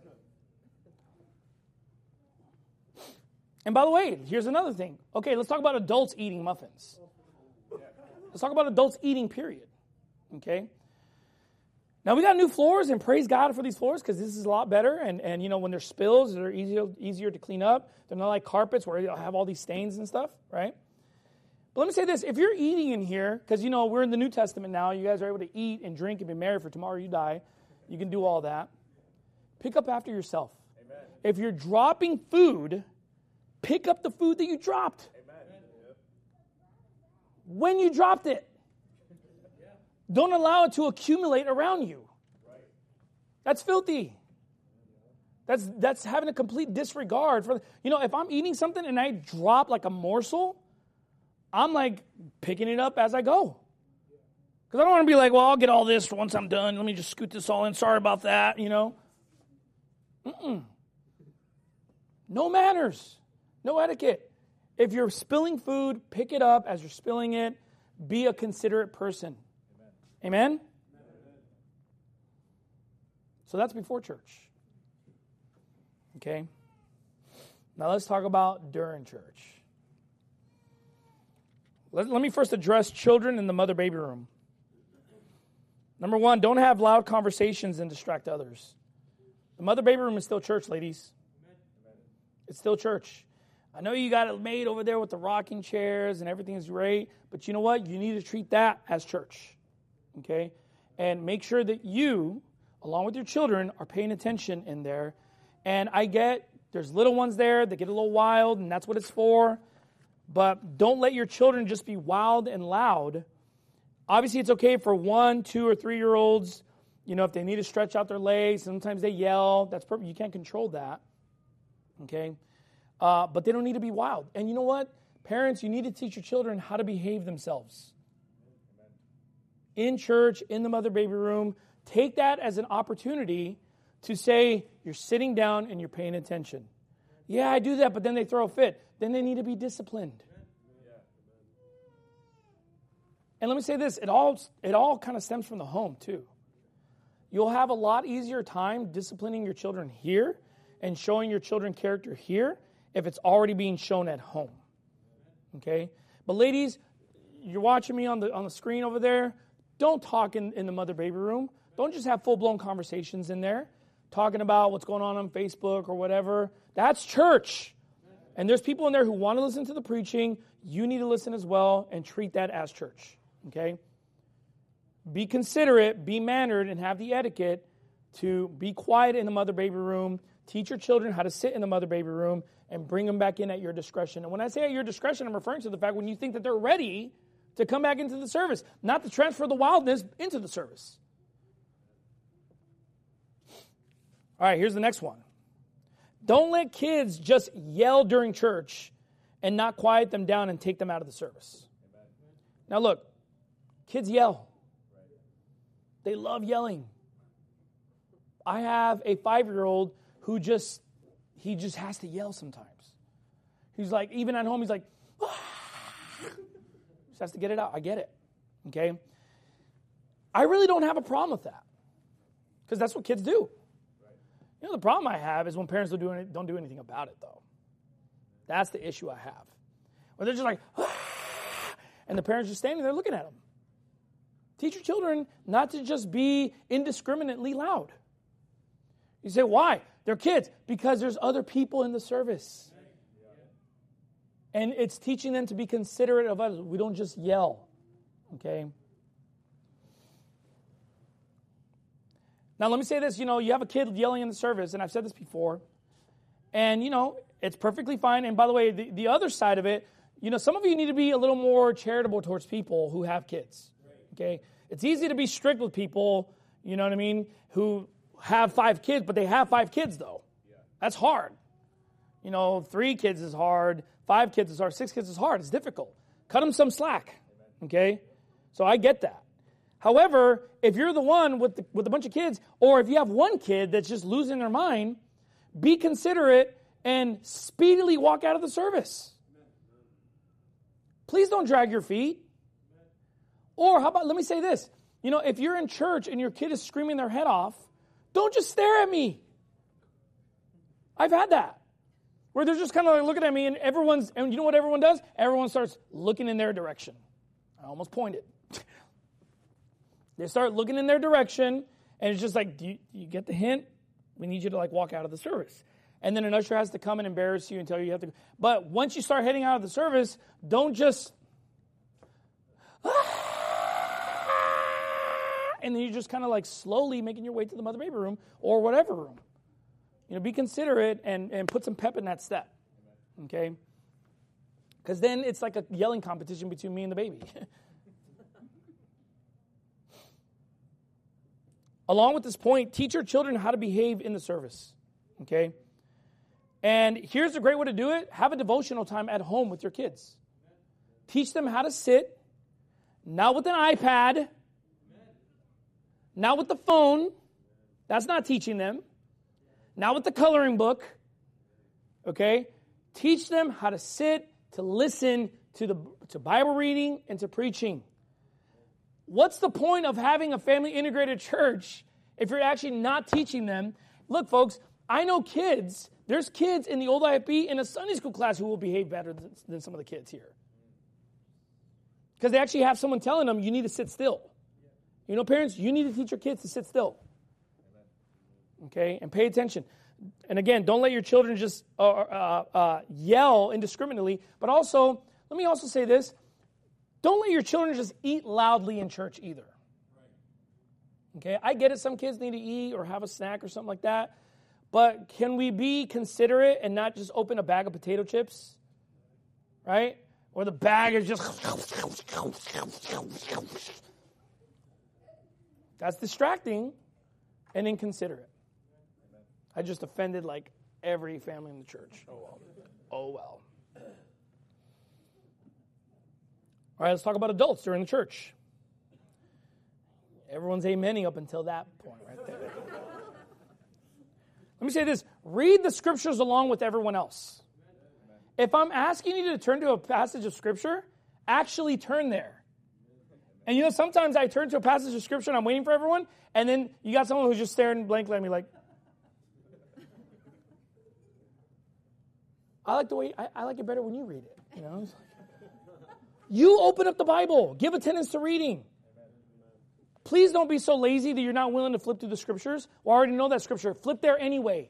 And by the way, here's another thing. Okay, let's talk about adults eating muffins. Let's talk about adults eating, period. Okay? Now, we got new floors, and praise God for these floors, because this is a lot better. And when there's spills, they're easier to clean up. They're not like carpets where you have all these stains and stuff, right? But let me say this. If you're eating in here, because, we're in the New Testament now. You guys are able to eat and drink and be merry, for tomorrow you die. You can do all that. Pick up after yourself. Amen. If you're dropping food, pick up the food that you dropped. Amen. When you dropped it. Don't allow it to accumulate around you. That's filthy. That's having a complete disregard for, if I'm eating something and I drop like a morsel, I'm like picking it up as I go. Because I don't want to be like, well, I'll get all this once I'm done. Let me just scoot this all in. Sorry about that, No manners. No etiquette. If you're spilling food, pick it up as you're spilling it. Be a considerate person. Amen? So that's before church. Okay? Now let's talk about during church. Let me first address children in the mother-baby room. Number one, don't have loud conversations and distract others. The mother baby room is still church, ladies. It's still church. I know you got it made over there with the rocking chairs and everything is great, but you know what? You need to treat that as church, okay? And make sure that you, along with your children, are paying attention in there. And I get there's little ones there that get a little wild, and that's what it's for. But don't let your children just be wild and loud. Obviously, it's okay for 1, 2, or 3-year-olds. You know, if they need to stretch out their legs, sometimes they yell. That's perfect. You can't control that. Okay? But they don't need to be wild. And you know what? Parents, you need to teach your children how to behave themselves. In church, in the mother baby room, take that as an opportunity to say you're sitting down and you're paying attention. Yeah, I do that, but then they throw a fit. Then they need to be disciplined. And let me say this, it all kind of stems from the home too. You'll have a lot easier time disciplining your children here and showing your children character here if it's already being shown at home. Okay? But ladies, you're watching me on the screen over there. Don't talk in the mother baby room. Don't just have full-blown conversations in there, talking about what's going on Facebook or whatever. That's church. And there's people in there who want to listen to the preaching. You need to listen as well and treat that as church. Okay? Be considerate, be mannered, and have the etiquette to be quiet in the mother baby room. Teach your children how to sit in the mother baby room and bring them back in at your discretion. And when I say at your discretion, I'm referring to the fact when you think that they're ready to come back into the service, not to transfer the wildness into the service. All right, here's the next one. Don't let kids just yell during church and not quiet them down and take them out of the service. Now look, kids yell. They love yelling. I have a 5-year-old who just has to yell sometimes. He's like, even at home, he's like, just has to get it out. I get it. Okay? I really don't have a problem with that because that's what kids do. You know, the problem I have is when parents don't do anything about it, though. That's the issue I have. When they're just like, and the parents just standing there looking at them. Teach your children not to just be indiscriminately loud. You say, why? They're kids. Because there's other people in the service. And it's teaching them to be considerate of others. We don't just yell. Okay? Now, let me say this. You know, you have a kid yelling in the service, and I've said this before. And, you know, it's perfectly fine. And by the way, the other side of it, you know, some of you need to be a little more charitable towards people who have kids. Okay? It's easy to be strict with people, you know what I mean, who have 5 kids, but they have 5 kids, though. That's hard. You know, 3 kids is hard, 5 kids is hard, 6 kids is hard. It's difficult. Cut them some slack, okay? So I get that. However, if you're the one with a bunch of kids, or if you have one kid that's just losing their mind, be considerate and speedily walk out of the service. Please don't drag your feet. Or how about, let me say this. You know, if you're in church and your kid is screaming their head off, don't just stare at me. I've had that. Where they're just kind of like looking at me and you know what everyone does? Everyone starts looking in their direction. I almost pointed. They start looking in their direction and it's just like, do you get the hint? We need you to like walk out of the service. And then an usher has to come and embarrass you and tell you have to. But once you start heading out of the service, don't just, and then you're just kind of like slowly making your way to the mother baby room or whatever room. You know, be considerate and put some pep in that step. Okay? Because then it's like a yelling competition between me and the baby. Along with this point, teach your children how to behave in the service. Okay? And here's a great way to do it. Have a devotional time at home with your kids. Teach them how to sit, not with an iPad, not with the phone. That's not teaching them. Not with the coloring book. Okay? Teach them how to sit, to listen to Bible reading and to preaching. What's the point of having a family integrated church if you're actually not teaching them? Look, folks, I know kids. There's kids in the old IFB in a Sunday school class who will behave better than some of the kids here. Because they actually have someone telling them, you need to sit still. You know, parents, you need to teach your kids to sit still. Okay? And pay attention. And again, don't let your children just yell indiscriminately. But also, let me also say this. Don't let your children just eat loudly in church either. Okay? I get it. Some kids need to eat or have a snack or something like that. But can we be considerate and not just open a bag of potato chips? Right? Or the bag is just... That's distracting and inconsiderate. I just offended like every family in the church. Oh, well. Oh, well. All right, let's talk about adults during the church. Everyone's amening up until that point right there. Let me say this. Read the scriptures along with everyone else. If I'm asking you to turn to a passage of scripture, actually turn there. And you know, sometimes I turn to a passage of scripture and I'm waiting for everyone, and then you got someone who's just staring blankly at me like, I like it better when you read it. You know, you open up the Bible, give attendance to reading. Please don't be so lazy that you're not willing to flip through the scriptures. Well, I already know that scripture. Flip there anyway.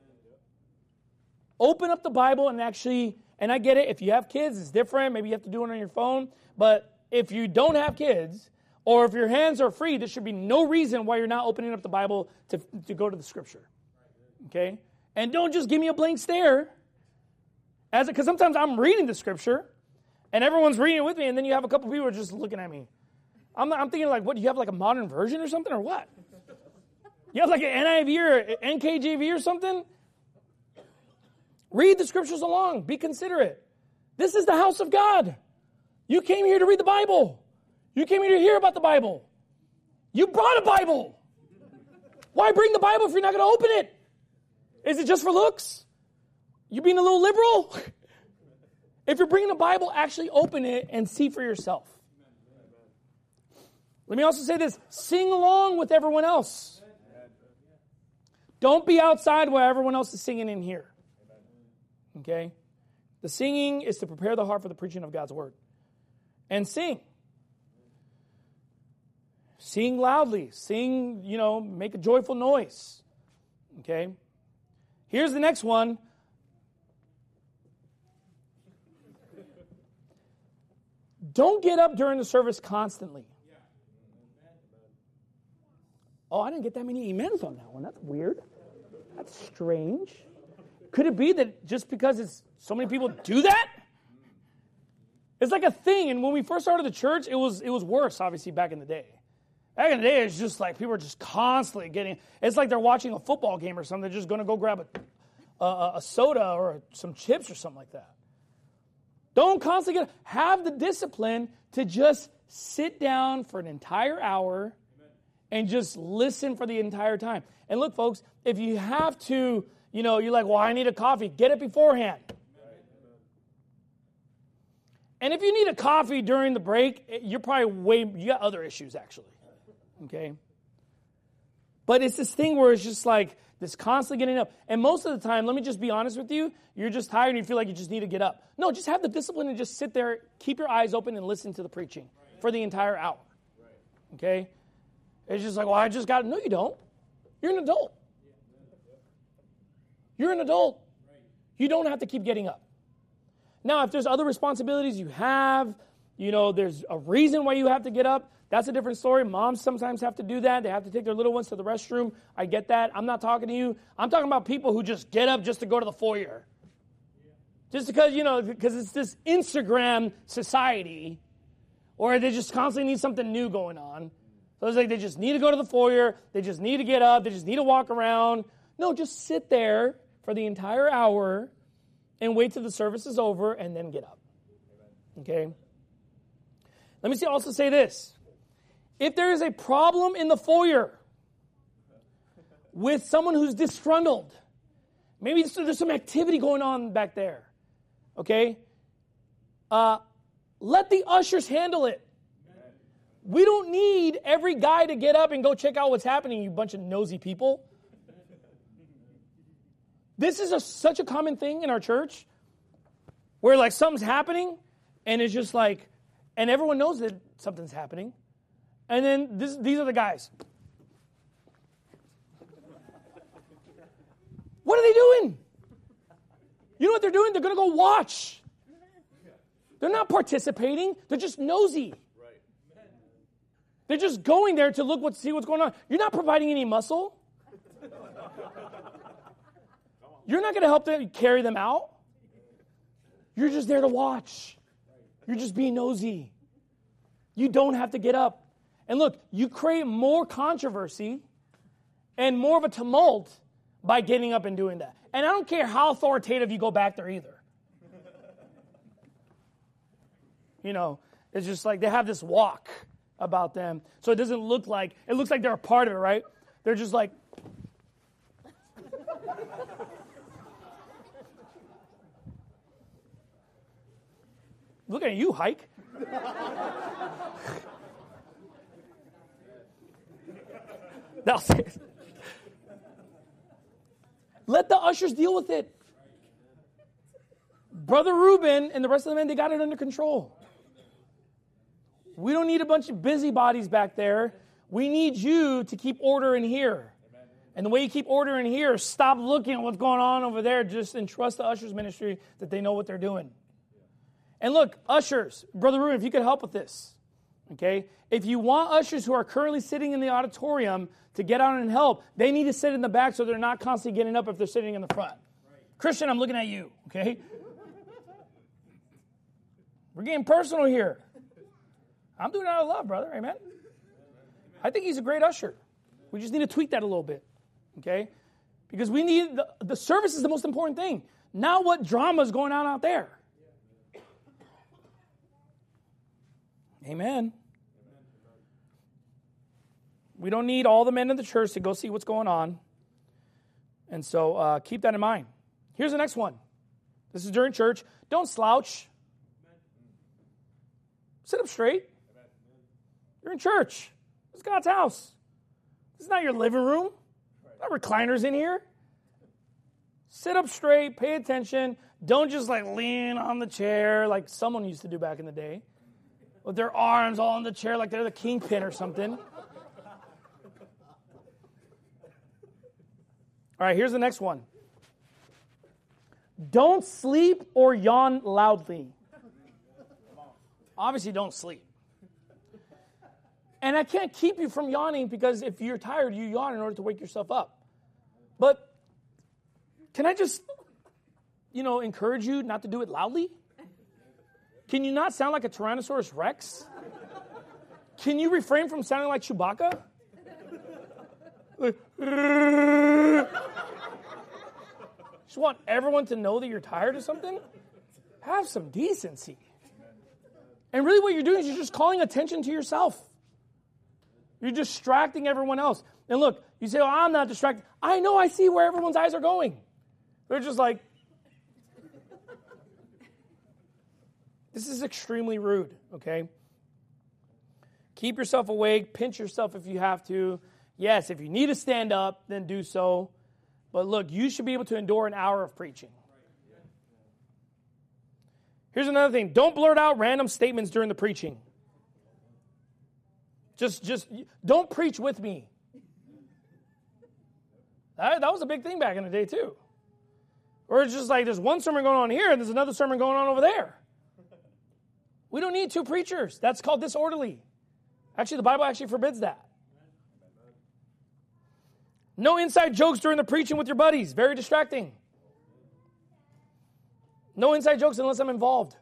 Open up the Bible and actually, and I get it, if you have kids, it's different. Maybe you have to do it on your phone. But if you don't have kids, or if your hands are free, there should be no reason why you're not opening up the Bible to go to the scripture. Okay? And don't just give me a blank stare. Because sometimes I'm reading the scripture, and everyone's reading it with me, and then you have a couple people just looking at me. I'm thinking like, what, do you have like a modern version or something, or what? You have like an NIV or NKJV or something? Read the scriptures along. Be considerate. This is the house of God. You came here to read the Bible. You came here to hear about the Bible. You brought a Bible. Why bring the Bible if you're not going to open it? Is it just for looks? You being a little liberal? If you're bringing the Bible, actually open it and see for yourself. Let me also say this. Sing along with everyone else. Don't be outside while everyone else is singing in here. Okay? The singing is to prepare the heart for the preaching of God's word. And sing. Sing loudly. Sing, make a joyful noise. Okay? Here's the next one. Don't get up during the service constantly. Oh, I didn't get that many amens on that one. That's weird. That's strange. Could it be that just because so many people do that? It's like a thing. And when we first started the church, it was worse, obviously, back in the day. Back in the day, it's just like people are just constantly getting, it's like they're watching a football game or something. They're just going to go grab a soda or some chips or something like that. Don't constantly have the discipline to just sit down for an entire hour and just listen for the entire time. And look, folks, if you have to, you're like, well, I need a coffee. Get it beforehand. And if you need a coffee during the break, you're probably you got other issues, actually. Okay? But it's this thing where it's just like this constantly getting up. And most of the time, let me just be honest with you, you're just tired and you feel like you just need to get up. No, just have the discipline and just sit there, keep your eyes open and listen to the preaching for the entire hour. Okay? It's just like, well, I just got it. No, you don't. You're an adult. You're an adult. You don't have to keep getting up. Now, if there's other responsibilities you have, there's a reason why you have to get up, that's a different story. Moms sometimes have to do that. They have to take their little ones to the restroom. I get that. I'm not talking to you. I'm talking about people who just get up just to go to the foyer. Just because, because it's this Instagram society where they just constantly need something new going on. So it's like they just need to go to the foyer. They just need to get up. They just need to walk around. No, just sit there for the entire hour and wait till the service is over and then get up. Okay? Let me also say this. If there is a problem in the foyer with someone who's disgruntled, maybe there's some activity going on back there, okay? Let the ushers handle it. We don't need every guy to get up and go check out what's happening, you bunch of nosy people. This is such a common thing in our church where like something's happening and it's just like, and everyone knows that something's happening. And then these are the guys. What are they doing? You know what they're doing? They're going to go watch. They're not participating. They're just nosy. They're just going there to see what's going on. You're not providing any muscle. You're not going to help them carry them out. You're just there to watch. You're just being nosy. You don't have to get up. And look, you create more controversy and more of a tumult by getting up and doing that. And I don't care how authoritative you go back there either. You know, it's just like they have this walk about them. So it doesn't look like, it looks like they're a part of it, right? They're just like, look at you, hike. That's it. Let the ushers deal with it. Brother Reuben and the rest of the men, they got it under control. We don't need a bunch of busybodies back there. We need you to keep order in here. And the way you keep order in here, stop looking at what's going on over there. Just entrust the ushers ministry that they know what they're doing. And look, ushers, Brother Reuben, if you could help with this, okay? If you want ushers who are currently sitting in the auditorium to get out and help, they need to sit in the back so they're not constantly getting up if they're sitting in the front. Right. Christian, I'm looking at you, okay? We're getting personal here. I'm doing it out of love, brother, amen? I think he's a great usher. We just need to tweak that a little bit, okay? Because we need, the service is the most important thing. Now what drama is going on out there? Amen. We don't need all the men in the church to go see what's going on. And so keep that in mind. Here's the next one. This is during church. Don't slouch. Sit up straight. You're in church. This is God's house. This is not your living room. There's not recliners in here. Sit up straight. Pay attention. Don't just like lean on the chair like someone used to do back in the day. With their arms all on the chair like they're the kingpin or something. All right, here's the next one. Don't sleep or yawn loudly. Obviously, don't sleep. And I can't keep you from yawning because if you're tired, you yawn in order to wake yourself up. But can I just, encourage you not to do it loudly? Can you not sound like a Tyrannosaurus Rex? Can you refrain from sounding like Chewbacca? Just want everyone to know that you're tired or something? Have some decency. And really what you're doing is you're just calling attention to yourself. You're distracting everyone else. And look, you say, I'm not distracted. I know, I see where everyone's eyes are going. They're just like, this is extremely rude, okay? Keep yourself awake. Pinch yourself if you have to. Yes, if you need to stand up, then do so. But look, you should be able to endure an hour of preaching. Here's another thing. Don't blurt out random statements during the preaching. Just don't preach with me. That was a big thing back in the day, too. Or it's just like there's one sermon going on here and there's another sermon going on over there. We don't need two preachers. That's called disorderly. Actually, the Bible actually forbids that. No inside jokes during the preaching with your buddies. Very distracting. No inside jokes unless I'm involved.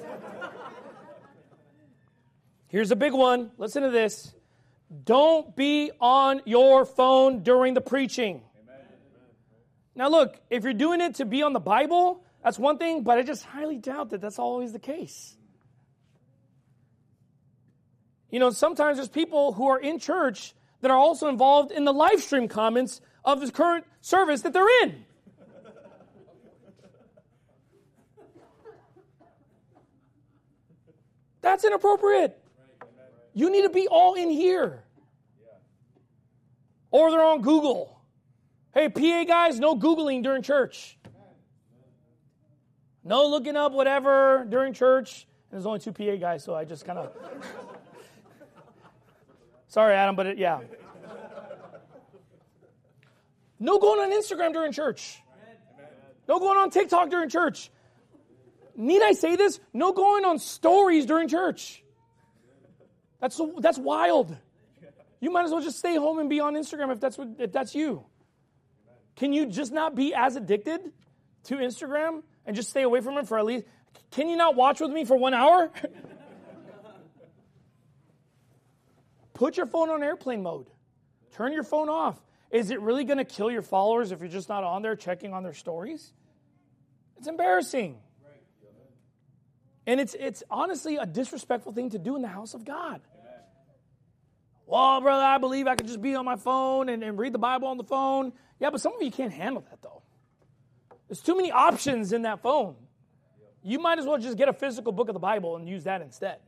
Here's a big one. Listen to this. Don't be on your phone during the preaching. Amen. Now look, if you're doing it to be on the Bible, that's one thing, but I just highly doubt that that's always the case. Sometimes there's people who are in church that are also involved in the live stream comments of the current service that they're in. That's inappropriate. You need to be all in here. Or they're on Google. Hey, PA guys, no Googling during church. No looking up whatever during church. And there's only 2 PA guys, so I just kind of... Sorry, Adam, but yeah. No going on Instagram during church. No going on TikTok during church. Need I say this? No going on stories during church. That's wild. You might as well just stay home and be on Instagram if that's you. Can you just not be as addicted to Instagram and just stay away from it for at least? Can you not watch with me for 1 hour? Put your phone on airplane mode. Turn your phone off. Is it really going to kill your followers if you're just not on there checking on their stories? It's embarrassing. And it's honestly a disrespectful thing to do in the house of God. Well, brother, I believe I could just be on my phone and read the Bible on the phone. Yeah, but some of you can't handle that, though. There's too many options in that phone. You might as well just get a physical book of the Bible and use that instead.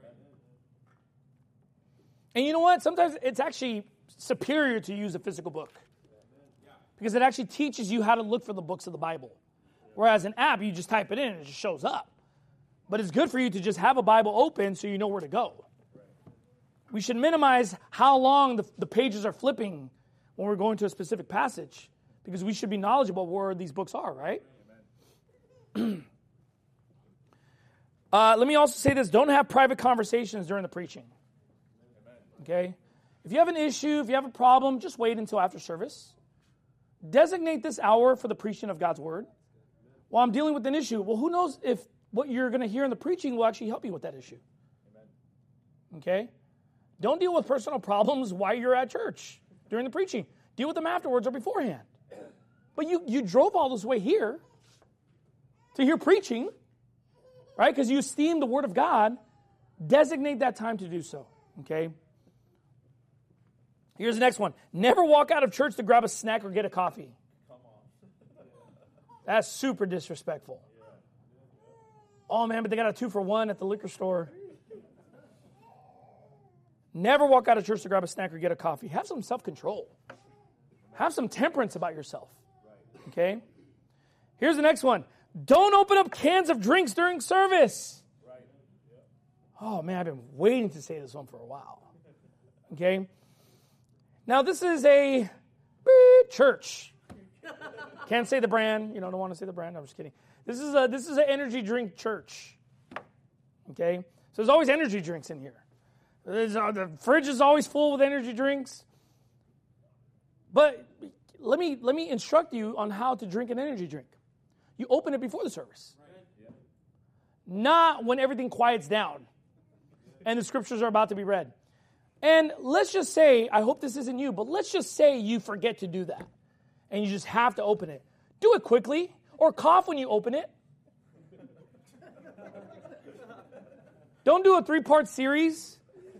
And you know what? Sometimes it's actually superior to use a physical book because it actually teaches you how to look for the books of the Bible. Whereas an app, you just type it in and it just shows up. But it's good for you to just have a Bible open so you know where to go. We should minimize how long the pages are flipping when we're going to a specific passage because we should be knowledgeable where these books are, right? Let me also say this. Don't have private conversations during the preaching. Okay? If you have an issue, if you have a problem, just wait until after service. Designate this hour for the preaching of God's word. While I'm dealing with an issue, well, who knows if what you're going to hear in the preaching will actually help you with that issue. Okay? Don't deal with personal problems while you're at church during the preaching. Deal with them afterwards or beforehand. But you drove all this way here to hear preaching, right? Because you esteem the word of God. Designate that time to do so. Okay? Here's the next one. Never walk out of church to grab a snack or get a coffee. That's super disrespectful. Oh, man, but they got a 2-for-1 at the liquor store. Never walk out of church to grab a snack or get a coffee. Have some self-control. Have some temperance about yourself. Okay? Here's the next one. Don't open up cans of drinks during service. Oh, man, I've been waiting to say this one for a while. Okay? Now, this is a church. Can't say the brand. Don't want to say the brand. I'm just kidding. This is an energy drink church. Okay? So there's always energy drinks in here. The fridge is always full with energy drinks. But let me instruct you on how to drink an energy drink. You open it before the service. Not when everything quiets down and the scriptures are about to be read. And let's just say, I hope this isn't you, but let's just say you forget to do that. And you just have to open it. Do it quickly or cough when you open it. Don't do a 3-part series.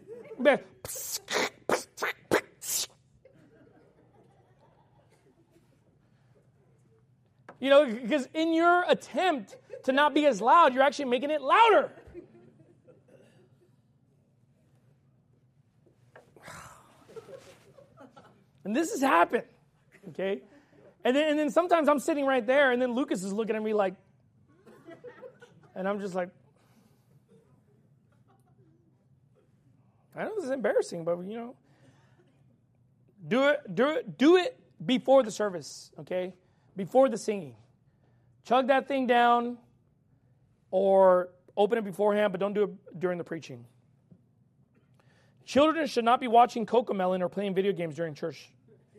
Because in your attempt to not be as loud, you're actually making it louder. And this has happened, okay? And then sometimes I'm sitting right there, and then Lucas is looking at me like, and I'm just like, I know this is embarrassing, but do it before the service, okay? Before the singing. Chug that thing down, or open it beforehand, but don't do it during the preaching. Children should not be watching Cocomelon or playing video games during church.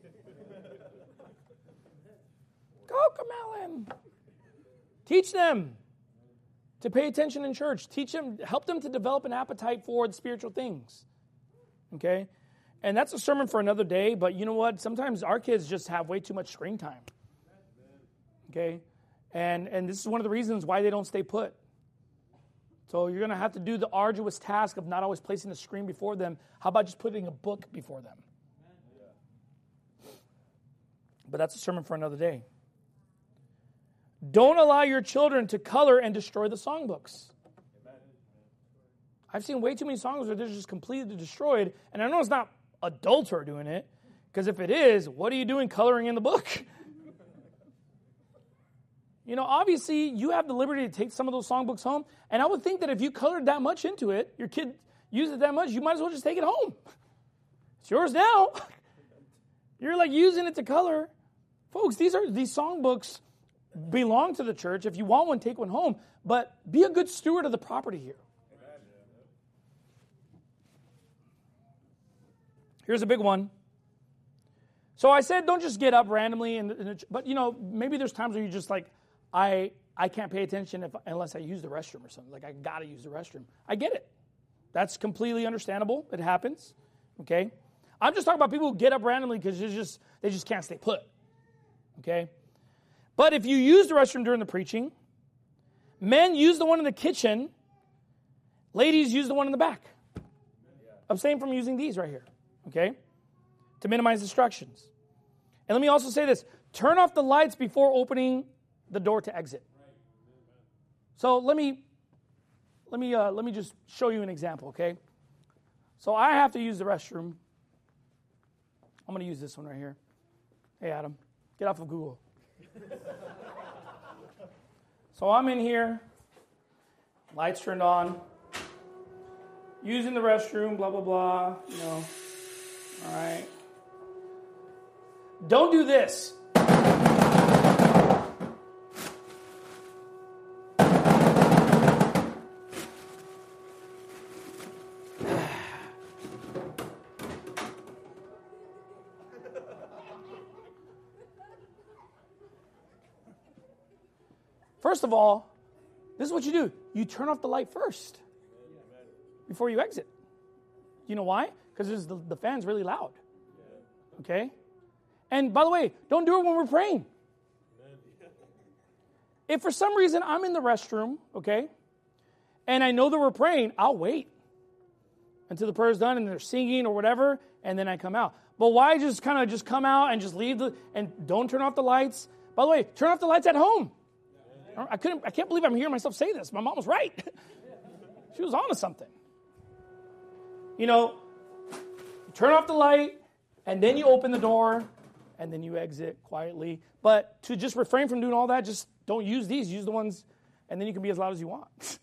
Cocomelon. Teach them to pay attention in church. Help them to develop an appetite for the spiritual things. Okay? And that's a sermon for another day, but you know what? Sometimes our kids just have way too much screen time. Okay? And this is one of the reasons why they don't stay put. So you're going to have to do the arduous task of not always placing the screen before them. How about just putting a book before them? But that's a sermon for another day. Don't allow your children to color and destroy the songbooks. I've seen way too many songs where they're just completely destroyed. And I know it's not adults who are doing it. Because if it is, what are you doing coloring in the book? Obviously, you have the liberty to take some of those songbooks home. And I would think that if you colored that much into it, your kid used it that much, you might as well just take it home. It's yours now. You're like using it to color. Folks, these songbooks belong to the church. If you want one, take one home. But be a good steward of the property here. Here's a big one. So I said, don't just get up randomly, but maybe there's times where you just like, I can't pay attention unless I use the restroom or something. Like I got to use the restroom. I get it. That's completely understandable. It happens. Okay? I'm just talking about people who get up randomly because they just can't stay put. Okay? But if you use the restroom during the preaching, men use the one in the kitchen, ladies use the one in the back. Abstain from using these right here. Okay? To minimize distractions. And let me also say this. Turn off the lights before opening the door to exit. So let me just show you an example, okay? So I have to use the restroom. I'm going to use this one right here. Hey, Adam, get off of Google. So I'm in here. Lights turned on. Using the restroom, blah, blah, blah, All right. Don't do this. First of all, this is what you do. You turn off the light first before you exit. You know why? Because the fan's really loud. Okay? And by the way, don't do it when we're praying. If for some reason I'm in the restroom, okay, and I know that we're praying, I'll wait until the prayer's done and they're singing or whatever, and then I come out. But why just kind of just come out and just leave and don't turn off the lights? By the way, turn off the lights at home. I can't believe I'm hearing myself say this. My mom was right. She was on to something. Turn off the light, and then you open the door, and then you exit quietly. But to just refrain from doing all that, just don't use these. Use the ones, and then you can be as loud as you want.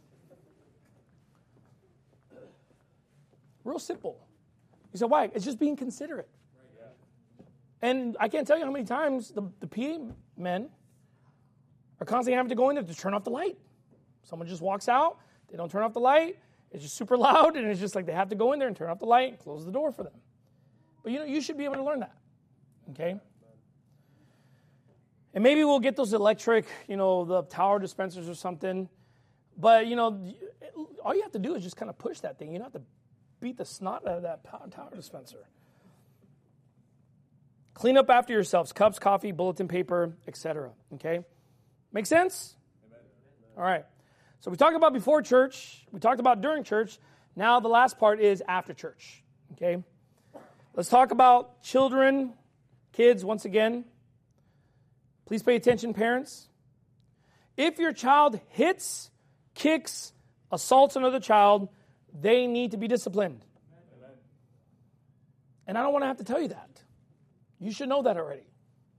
Real simple. You say, why? It's just being considerate. And I can't tell you how many times the PA men are constantly having to go in there to turn off the light. Someone just walks out, they don't turn off the light, it's just super loud, and it's just like they have to go in there and turn off the light and close the door for them. But you should be able to learn that, okay? And maybe we'll get those electric, the tower dispensers or something, but, all you have to do is just kind of push that thing. You don't have to beat the snot out of that tower dispenser. Clean up after yourselves, cups, coffee, bulletin paper, etc., okay? Make sense? Amen. All right. So we talked about before church. We talked about during church. Now the last part is after church. Okay? Let's talk about children, kids, once again. Please pay attention, parents. If your child hits, kicks, assaults another child, they need to be disciplined. Amen. And I don't want to have to tell you that. You should know that already.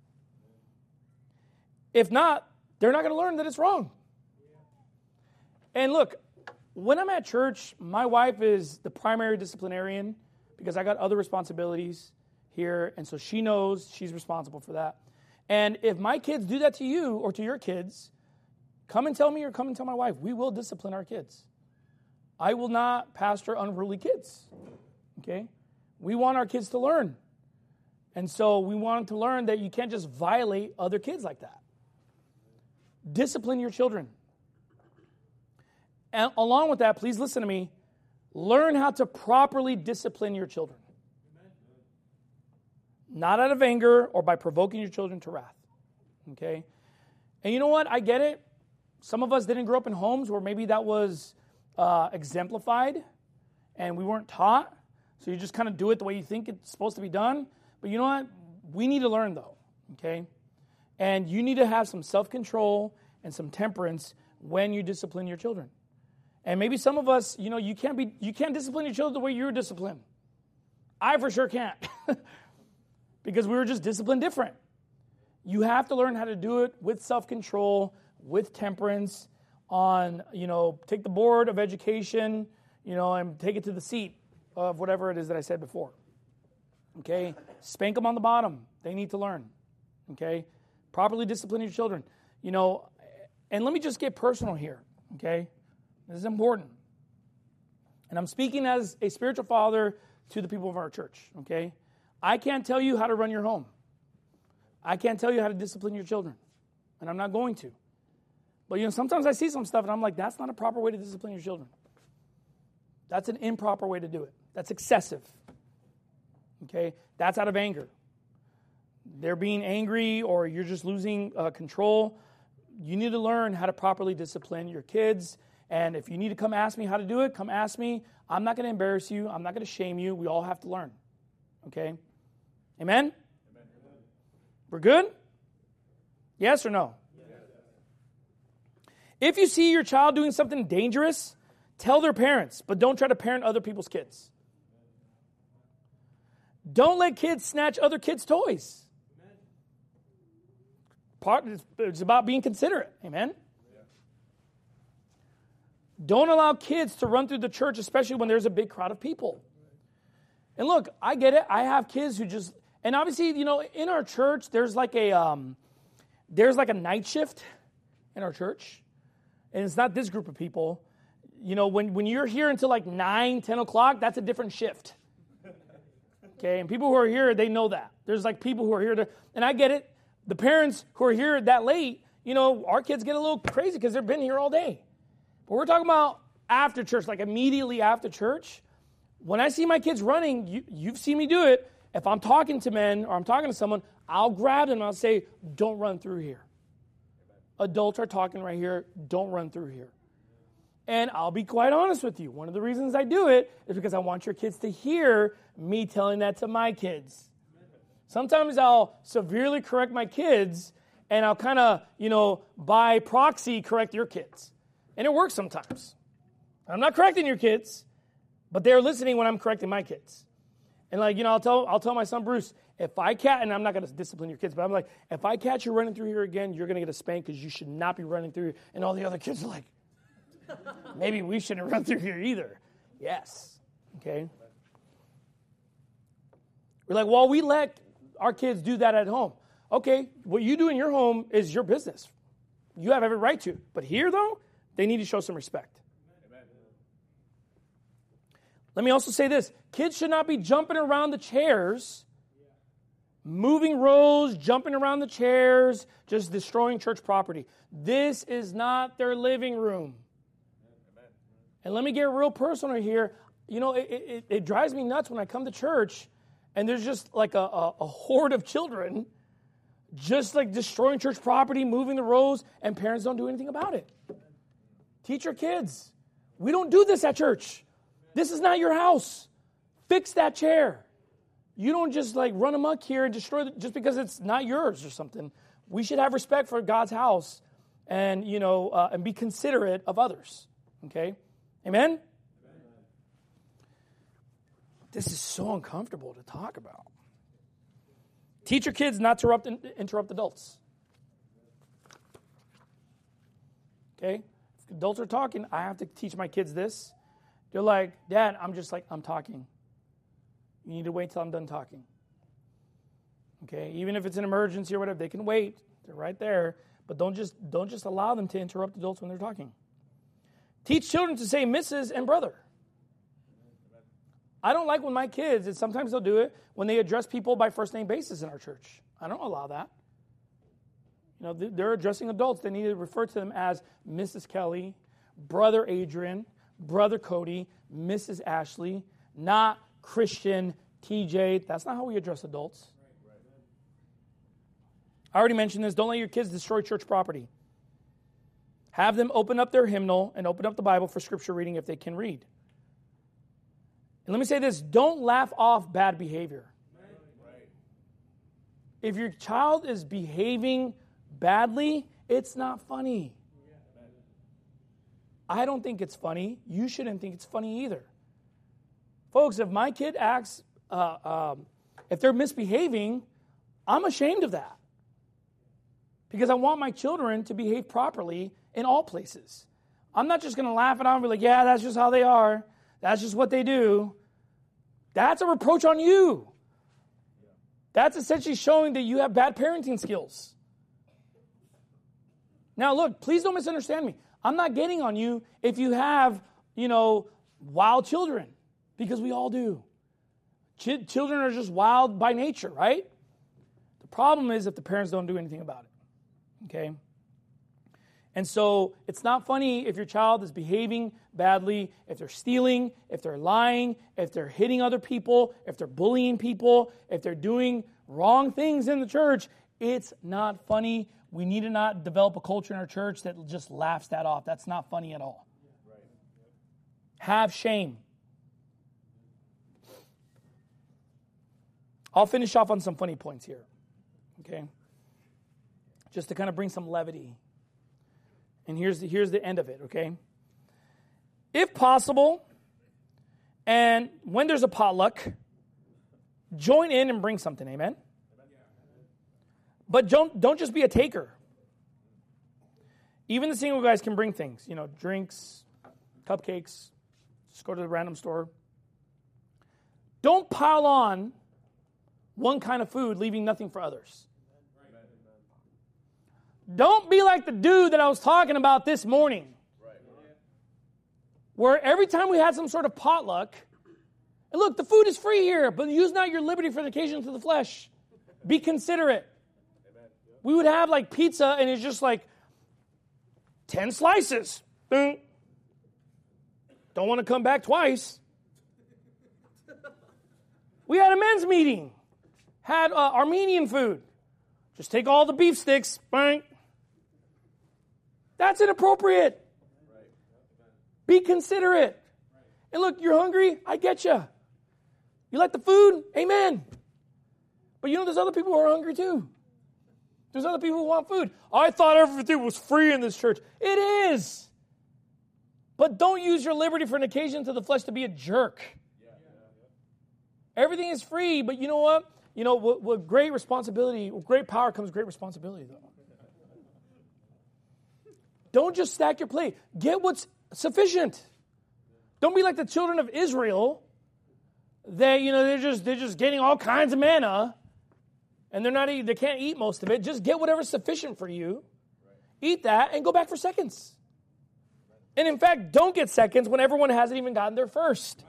If not, they're not going to learn that it's wrong. And look, when I'm at church, my wife is the primary disciplinarian because I got other responsibilities here, and so she knows she's responsible for that. And if my kids do that to you or to your kids, come and tell me or come and tell my wife. We will discipline our kids. I will not pastor unruly kids. Okay? We want our kids to learn. And so we want them to learn that you can't just violate other kids like that. Discipline your children. And along with that, please listen to me. Learn how to properly discipline your children. Amen. Not out of anger or by provoking your children to wrath. Okay? And you know what? I get it. Some of us didn't grow up in homes where maybe that was exemplified and we weren't taught. So you just kind of do it the way you think it's supposed to be done. But you know what? We need to learn though. Okay? And you need to have some self-control and some temperance when you discipline your children. And maybe some of us, you can't discipline your children the way you're disciplined. I for sure can't. Because we were just disciplined different. You have to learn how to do it with self-control, with temperance, take the board of education, and take it to the seat of whatever it is that I said before. Okay? Spank them on the bottom. They need to learn. Okay? Properly discipline your children. You know, and let me just get personal here. Okay? This is important. And I'm speaking as a spiritual father to the people of our church. Okay? I can't tell you how to run your home. I can't tell you how to discipline your children. And I'm not going to. But, you know, sometimes I see some stuff and I'm like, that's not a proper way to discipline your children. That's an improper way to do it. That's excessive. Okay? That's out of anger. They're being angry or you're just losing control. You need to learn how to properly discipline your kids. And if you need to come ask me how to do it, come ask me. I'm not going to embarrass you. I'm not going to shame you. We all have to learn. Okay? Amen? We're good? Yes or no? If you see your child doing something dangerous, tell their parents, but don't try to parent other people's kids. Don't let kids snatch other kids' toys. It's about being considerate. Amen? Don't allow kids to run through the church, especially when there's a big crowd of people. And look, I get it. I have kids who just, and obviously, you know, in our church, there's like a night shift in our church. And it's not this group of people. You know, when you're here until like 9, 10 o'clock, that's a different shift. Okay, and people who are here, they know that. There's like people who are here and I get it. The parents who are here that late, you know, our kids get a little crazy because they've been here all day. But we're talking about after church, like immediately after church. When I see my kids running, you've seen me do it. If I'm talking to men or I'm talking to someone, I'll grab them and I'll say, don't run through here. Adults are talking right here. Don't run through here. And I'll be quite honest with you. One of the reasons I do it is because I want your kids to hear me telling that to my kids. Sometimes I'll severely correct my kids and I'll kind of, you know, by proxy correct your kids. And it works sometimes. I'm not correcting your kids, but they're listening when I'm correcting my kids. And like, you know, I'll tell my son Bruce, if I catch, and I'm not going to discipline your kids, but I'm like, if I catch you running through here again, you're going to get a spank because you should not be running through here. And all the other kids are like, maybe we shouldn't run through here either. Yes. Okay. We're like, well, we let our kids do that at home. Okay, what you do in your home is your business. You have every right to. But here, though, they need to show some respect. Amen. Let me also say this. Kids should not be jumping around the chairs, moving rows, jumping around the chairs, just destroying church property. This is not their living room. Amen. And let me get real personal here. You know, it drives me nuts when I come to church and there's just like a horde of children just like destroying church property, moving the rows, and parents don't do anything about it. Teach your kids. We don't do this at church. This is not your house. Fix that chair. You don't just like run amok here and destroy it just because it's not yours or something. We should have respect for God's house and, you know, and be considerate of others. Okay? Amen? This is so uncomfortable to talk about. Teach your kids not to interrupt adults. Okay? If adults are talking, I have to teach my kids this. They're like, Dad, I'm talking. You need to wait till I'm done talking. Okay? Even if it's an emergency or whatever, they can wait. They're right there. But don't just allow them to interrupt adults when they're talking. Teach children to say Mrs. and brother. I don't like when my kids, and sometimes they'll do it, when they address people by first name basis in our church. I don't allow that. You know, they're addressing adults. They need to refer to them as Mrs. Kelly, Brother Adrian, Brother Cody, Mrs. Ashley, not Christian, TJ. That's not how we address adults. I already mentioned this. Don't let your kids destroy church property. Have them open up their hymnal and open up the Bible for scripture reading if they can read. And let me say this, don't laugh off bad behavior. If your child is behaving badly, it's not funny. I don't think it's funny. You shouldn't think it's funny either. Folks, if my kid acts, if they're misbehaving, I'm ashamed of that. Because I want my children to behave properly in all places. I'm not just going to laugh it off and be like, yeah, that's just how they are. That's just what they do. That's a reproach on you. That's essentially showing that you have bad parenting skills. Now, look, please don't misunderstand me. I'm not getting on you if you have, wild children, because we all do. Children are just wild by nature, right? The problem is if the parents don't do anything about it, okay? And so it's not funny if your child is behaving badly, if they're stealing, if they're lying, if they're hitting other people, if they're bullying people, if they're doing wrong things in the church. It's not funny. We need to not develop a culture in our church that just laughs that off. That's not funny at all. Have shame. I'll finish off on some funny points here, okay? Just to kind of bring some levity. And here's the end of it, okay? If possible, and when there's a potluck, join in and bring something, amen? But don't just be a taker. Even the single guys can bring things, drinks, cupcakes, just go to the random store. Don't pile on one kind of food, leaving nothing for others. Don't be like the dude that I was talking about this morning. Where every time we had some sort of potluck, and look, the food is free here, but use not your liberty for the occasion to the flesh. Be considerate. We would have like pizza, and it's just like 10 slices. Don't want to come back twice. We had a men's meeting. Had Armenian food. Just take all the beef sticks. Bang. That's inappropriate. Be considerate. And look, you're hungry? I get you. You like the food? Amen. But there's other people who are hungry too. There's other people who want food. I thought everything was free in this church. It is. But don't use your liberty for an occasion to the flesh to be a jerk. Everything is free, but you know what? With great responsibility, with great power comes great responsibility, though. Don't just stack your plate. Get what's sufficient. Don't be like the children of Israel. They're just getting all kinds of manna, and they can't eat most of it. Just get whatever's sufficient for you. Eat that and go back for seconds. And in fact, don't get seconds when everyone hasn't even gotten there first.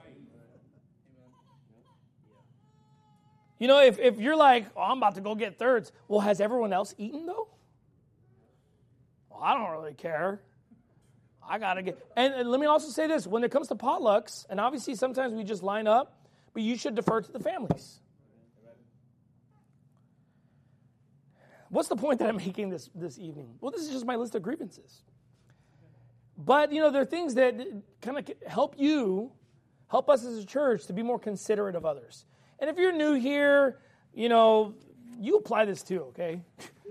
If you're like, I'm about to go get thirds. Well, has everyone else eaten, though? Well, I don't really care. I got to get... And let me also say this. When it comes to potlucks, and obviously sometimes we just line up, but you should defer to the families. What's the point that I'm making this evening? Well, this is just my list of grievances. But, there are things that kind of help us as a church to be more considerate of others. And if you're new here, you apply this too, okay?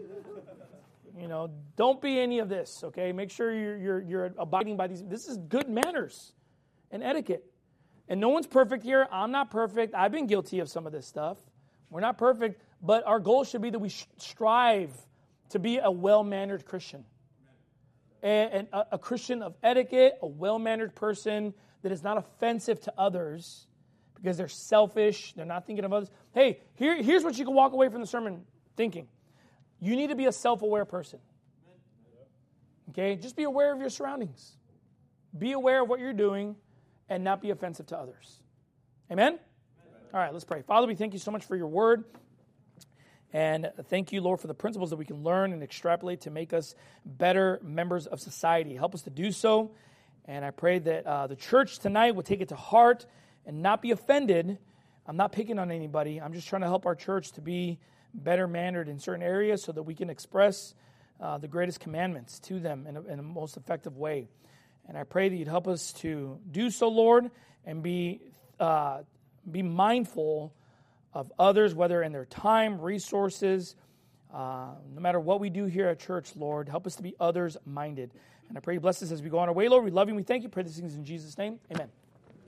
Don't be any of this, okay? Make sure you're abiding by these. This is good manners and etiquette. And no one's perfect here. I'm not perfect. I've been guilty of some of this stuff. We're not perfect, but our goal should be that we strive to be a well-mannered Christian. And a Christian of etiquette, a well-mannered person that is not offensive to others because they're selfish, they're not thinking of others. Hey, here's what you can walk away from the sermon thinking. You need to be a self-aware person. Okay? Just be aware of your surroundings. Be aware of what you're doing and not be offensive to others. Amen? All right, let's pray. Father, we thank you so much for your word. And thank you, Lord, for the principles that we can learn and extrapolate to make us better members of society. Help us to do so. And I pray that the church tonight will take it to heart and not be offended. I'm not picking on anybody. I'm just trying to help our church to be better mannered in certain areas so that we can express the greatest commandments to them in a most effective way. And I pray that you'd help us to do so, Lord, and be mindful of others, whether in their time, resources, no matter what we do here at church, Lord, help us to be others-minded. And I pray you bless us as we go on our way, Lord. We love you and we thank you. Pray these things in Jesus' name. Amen.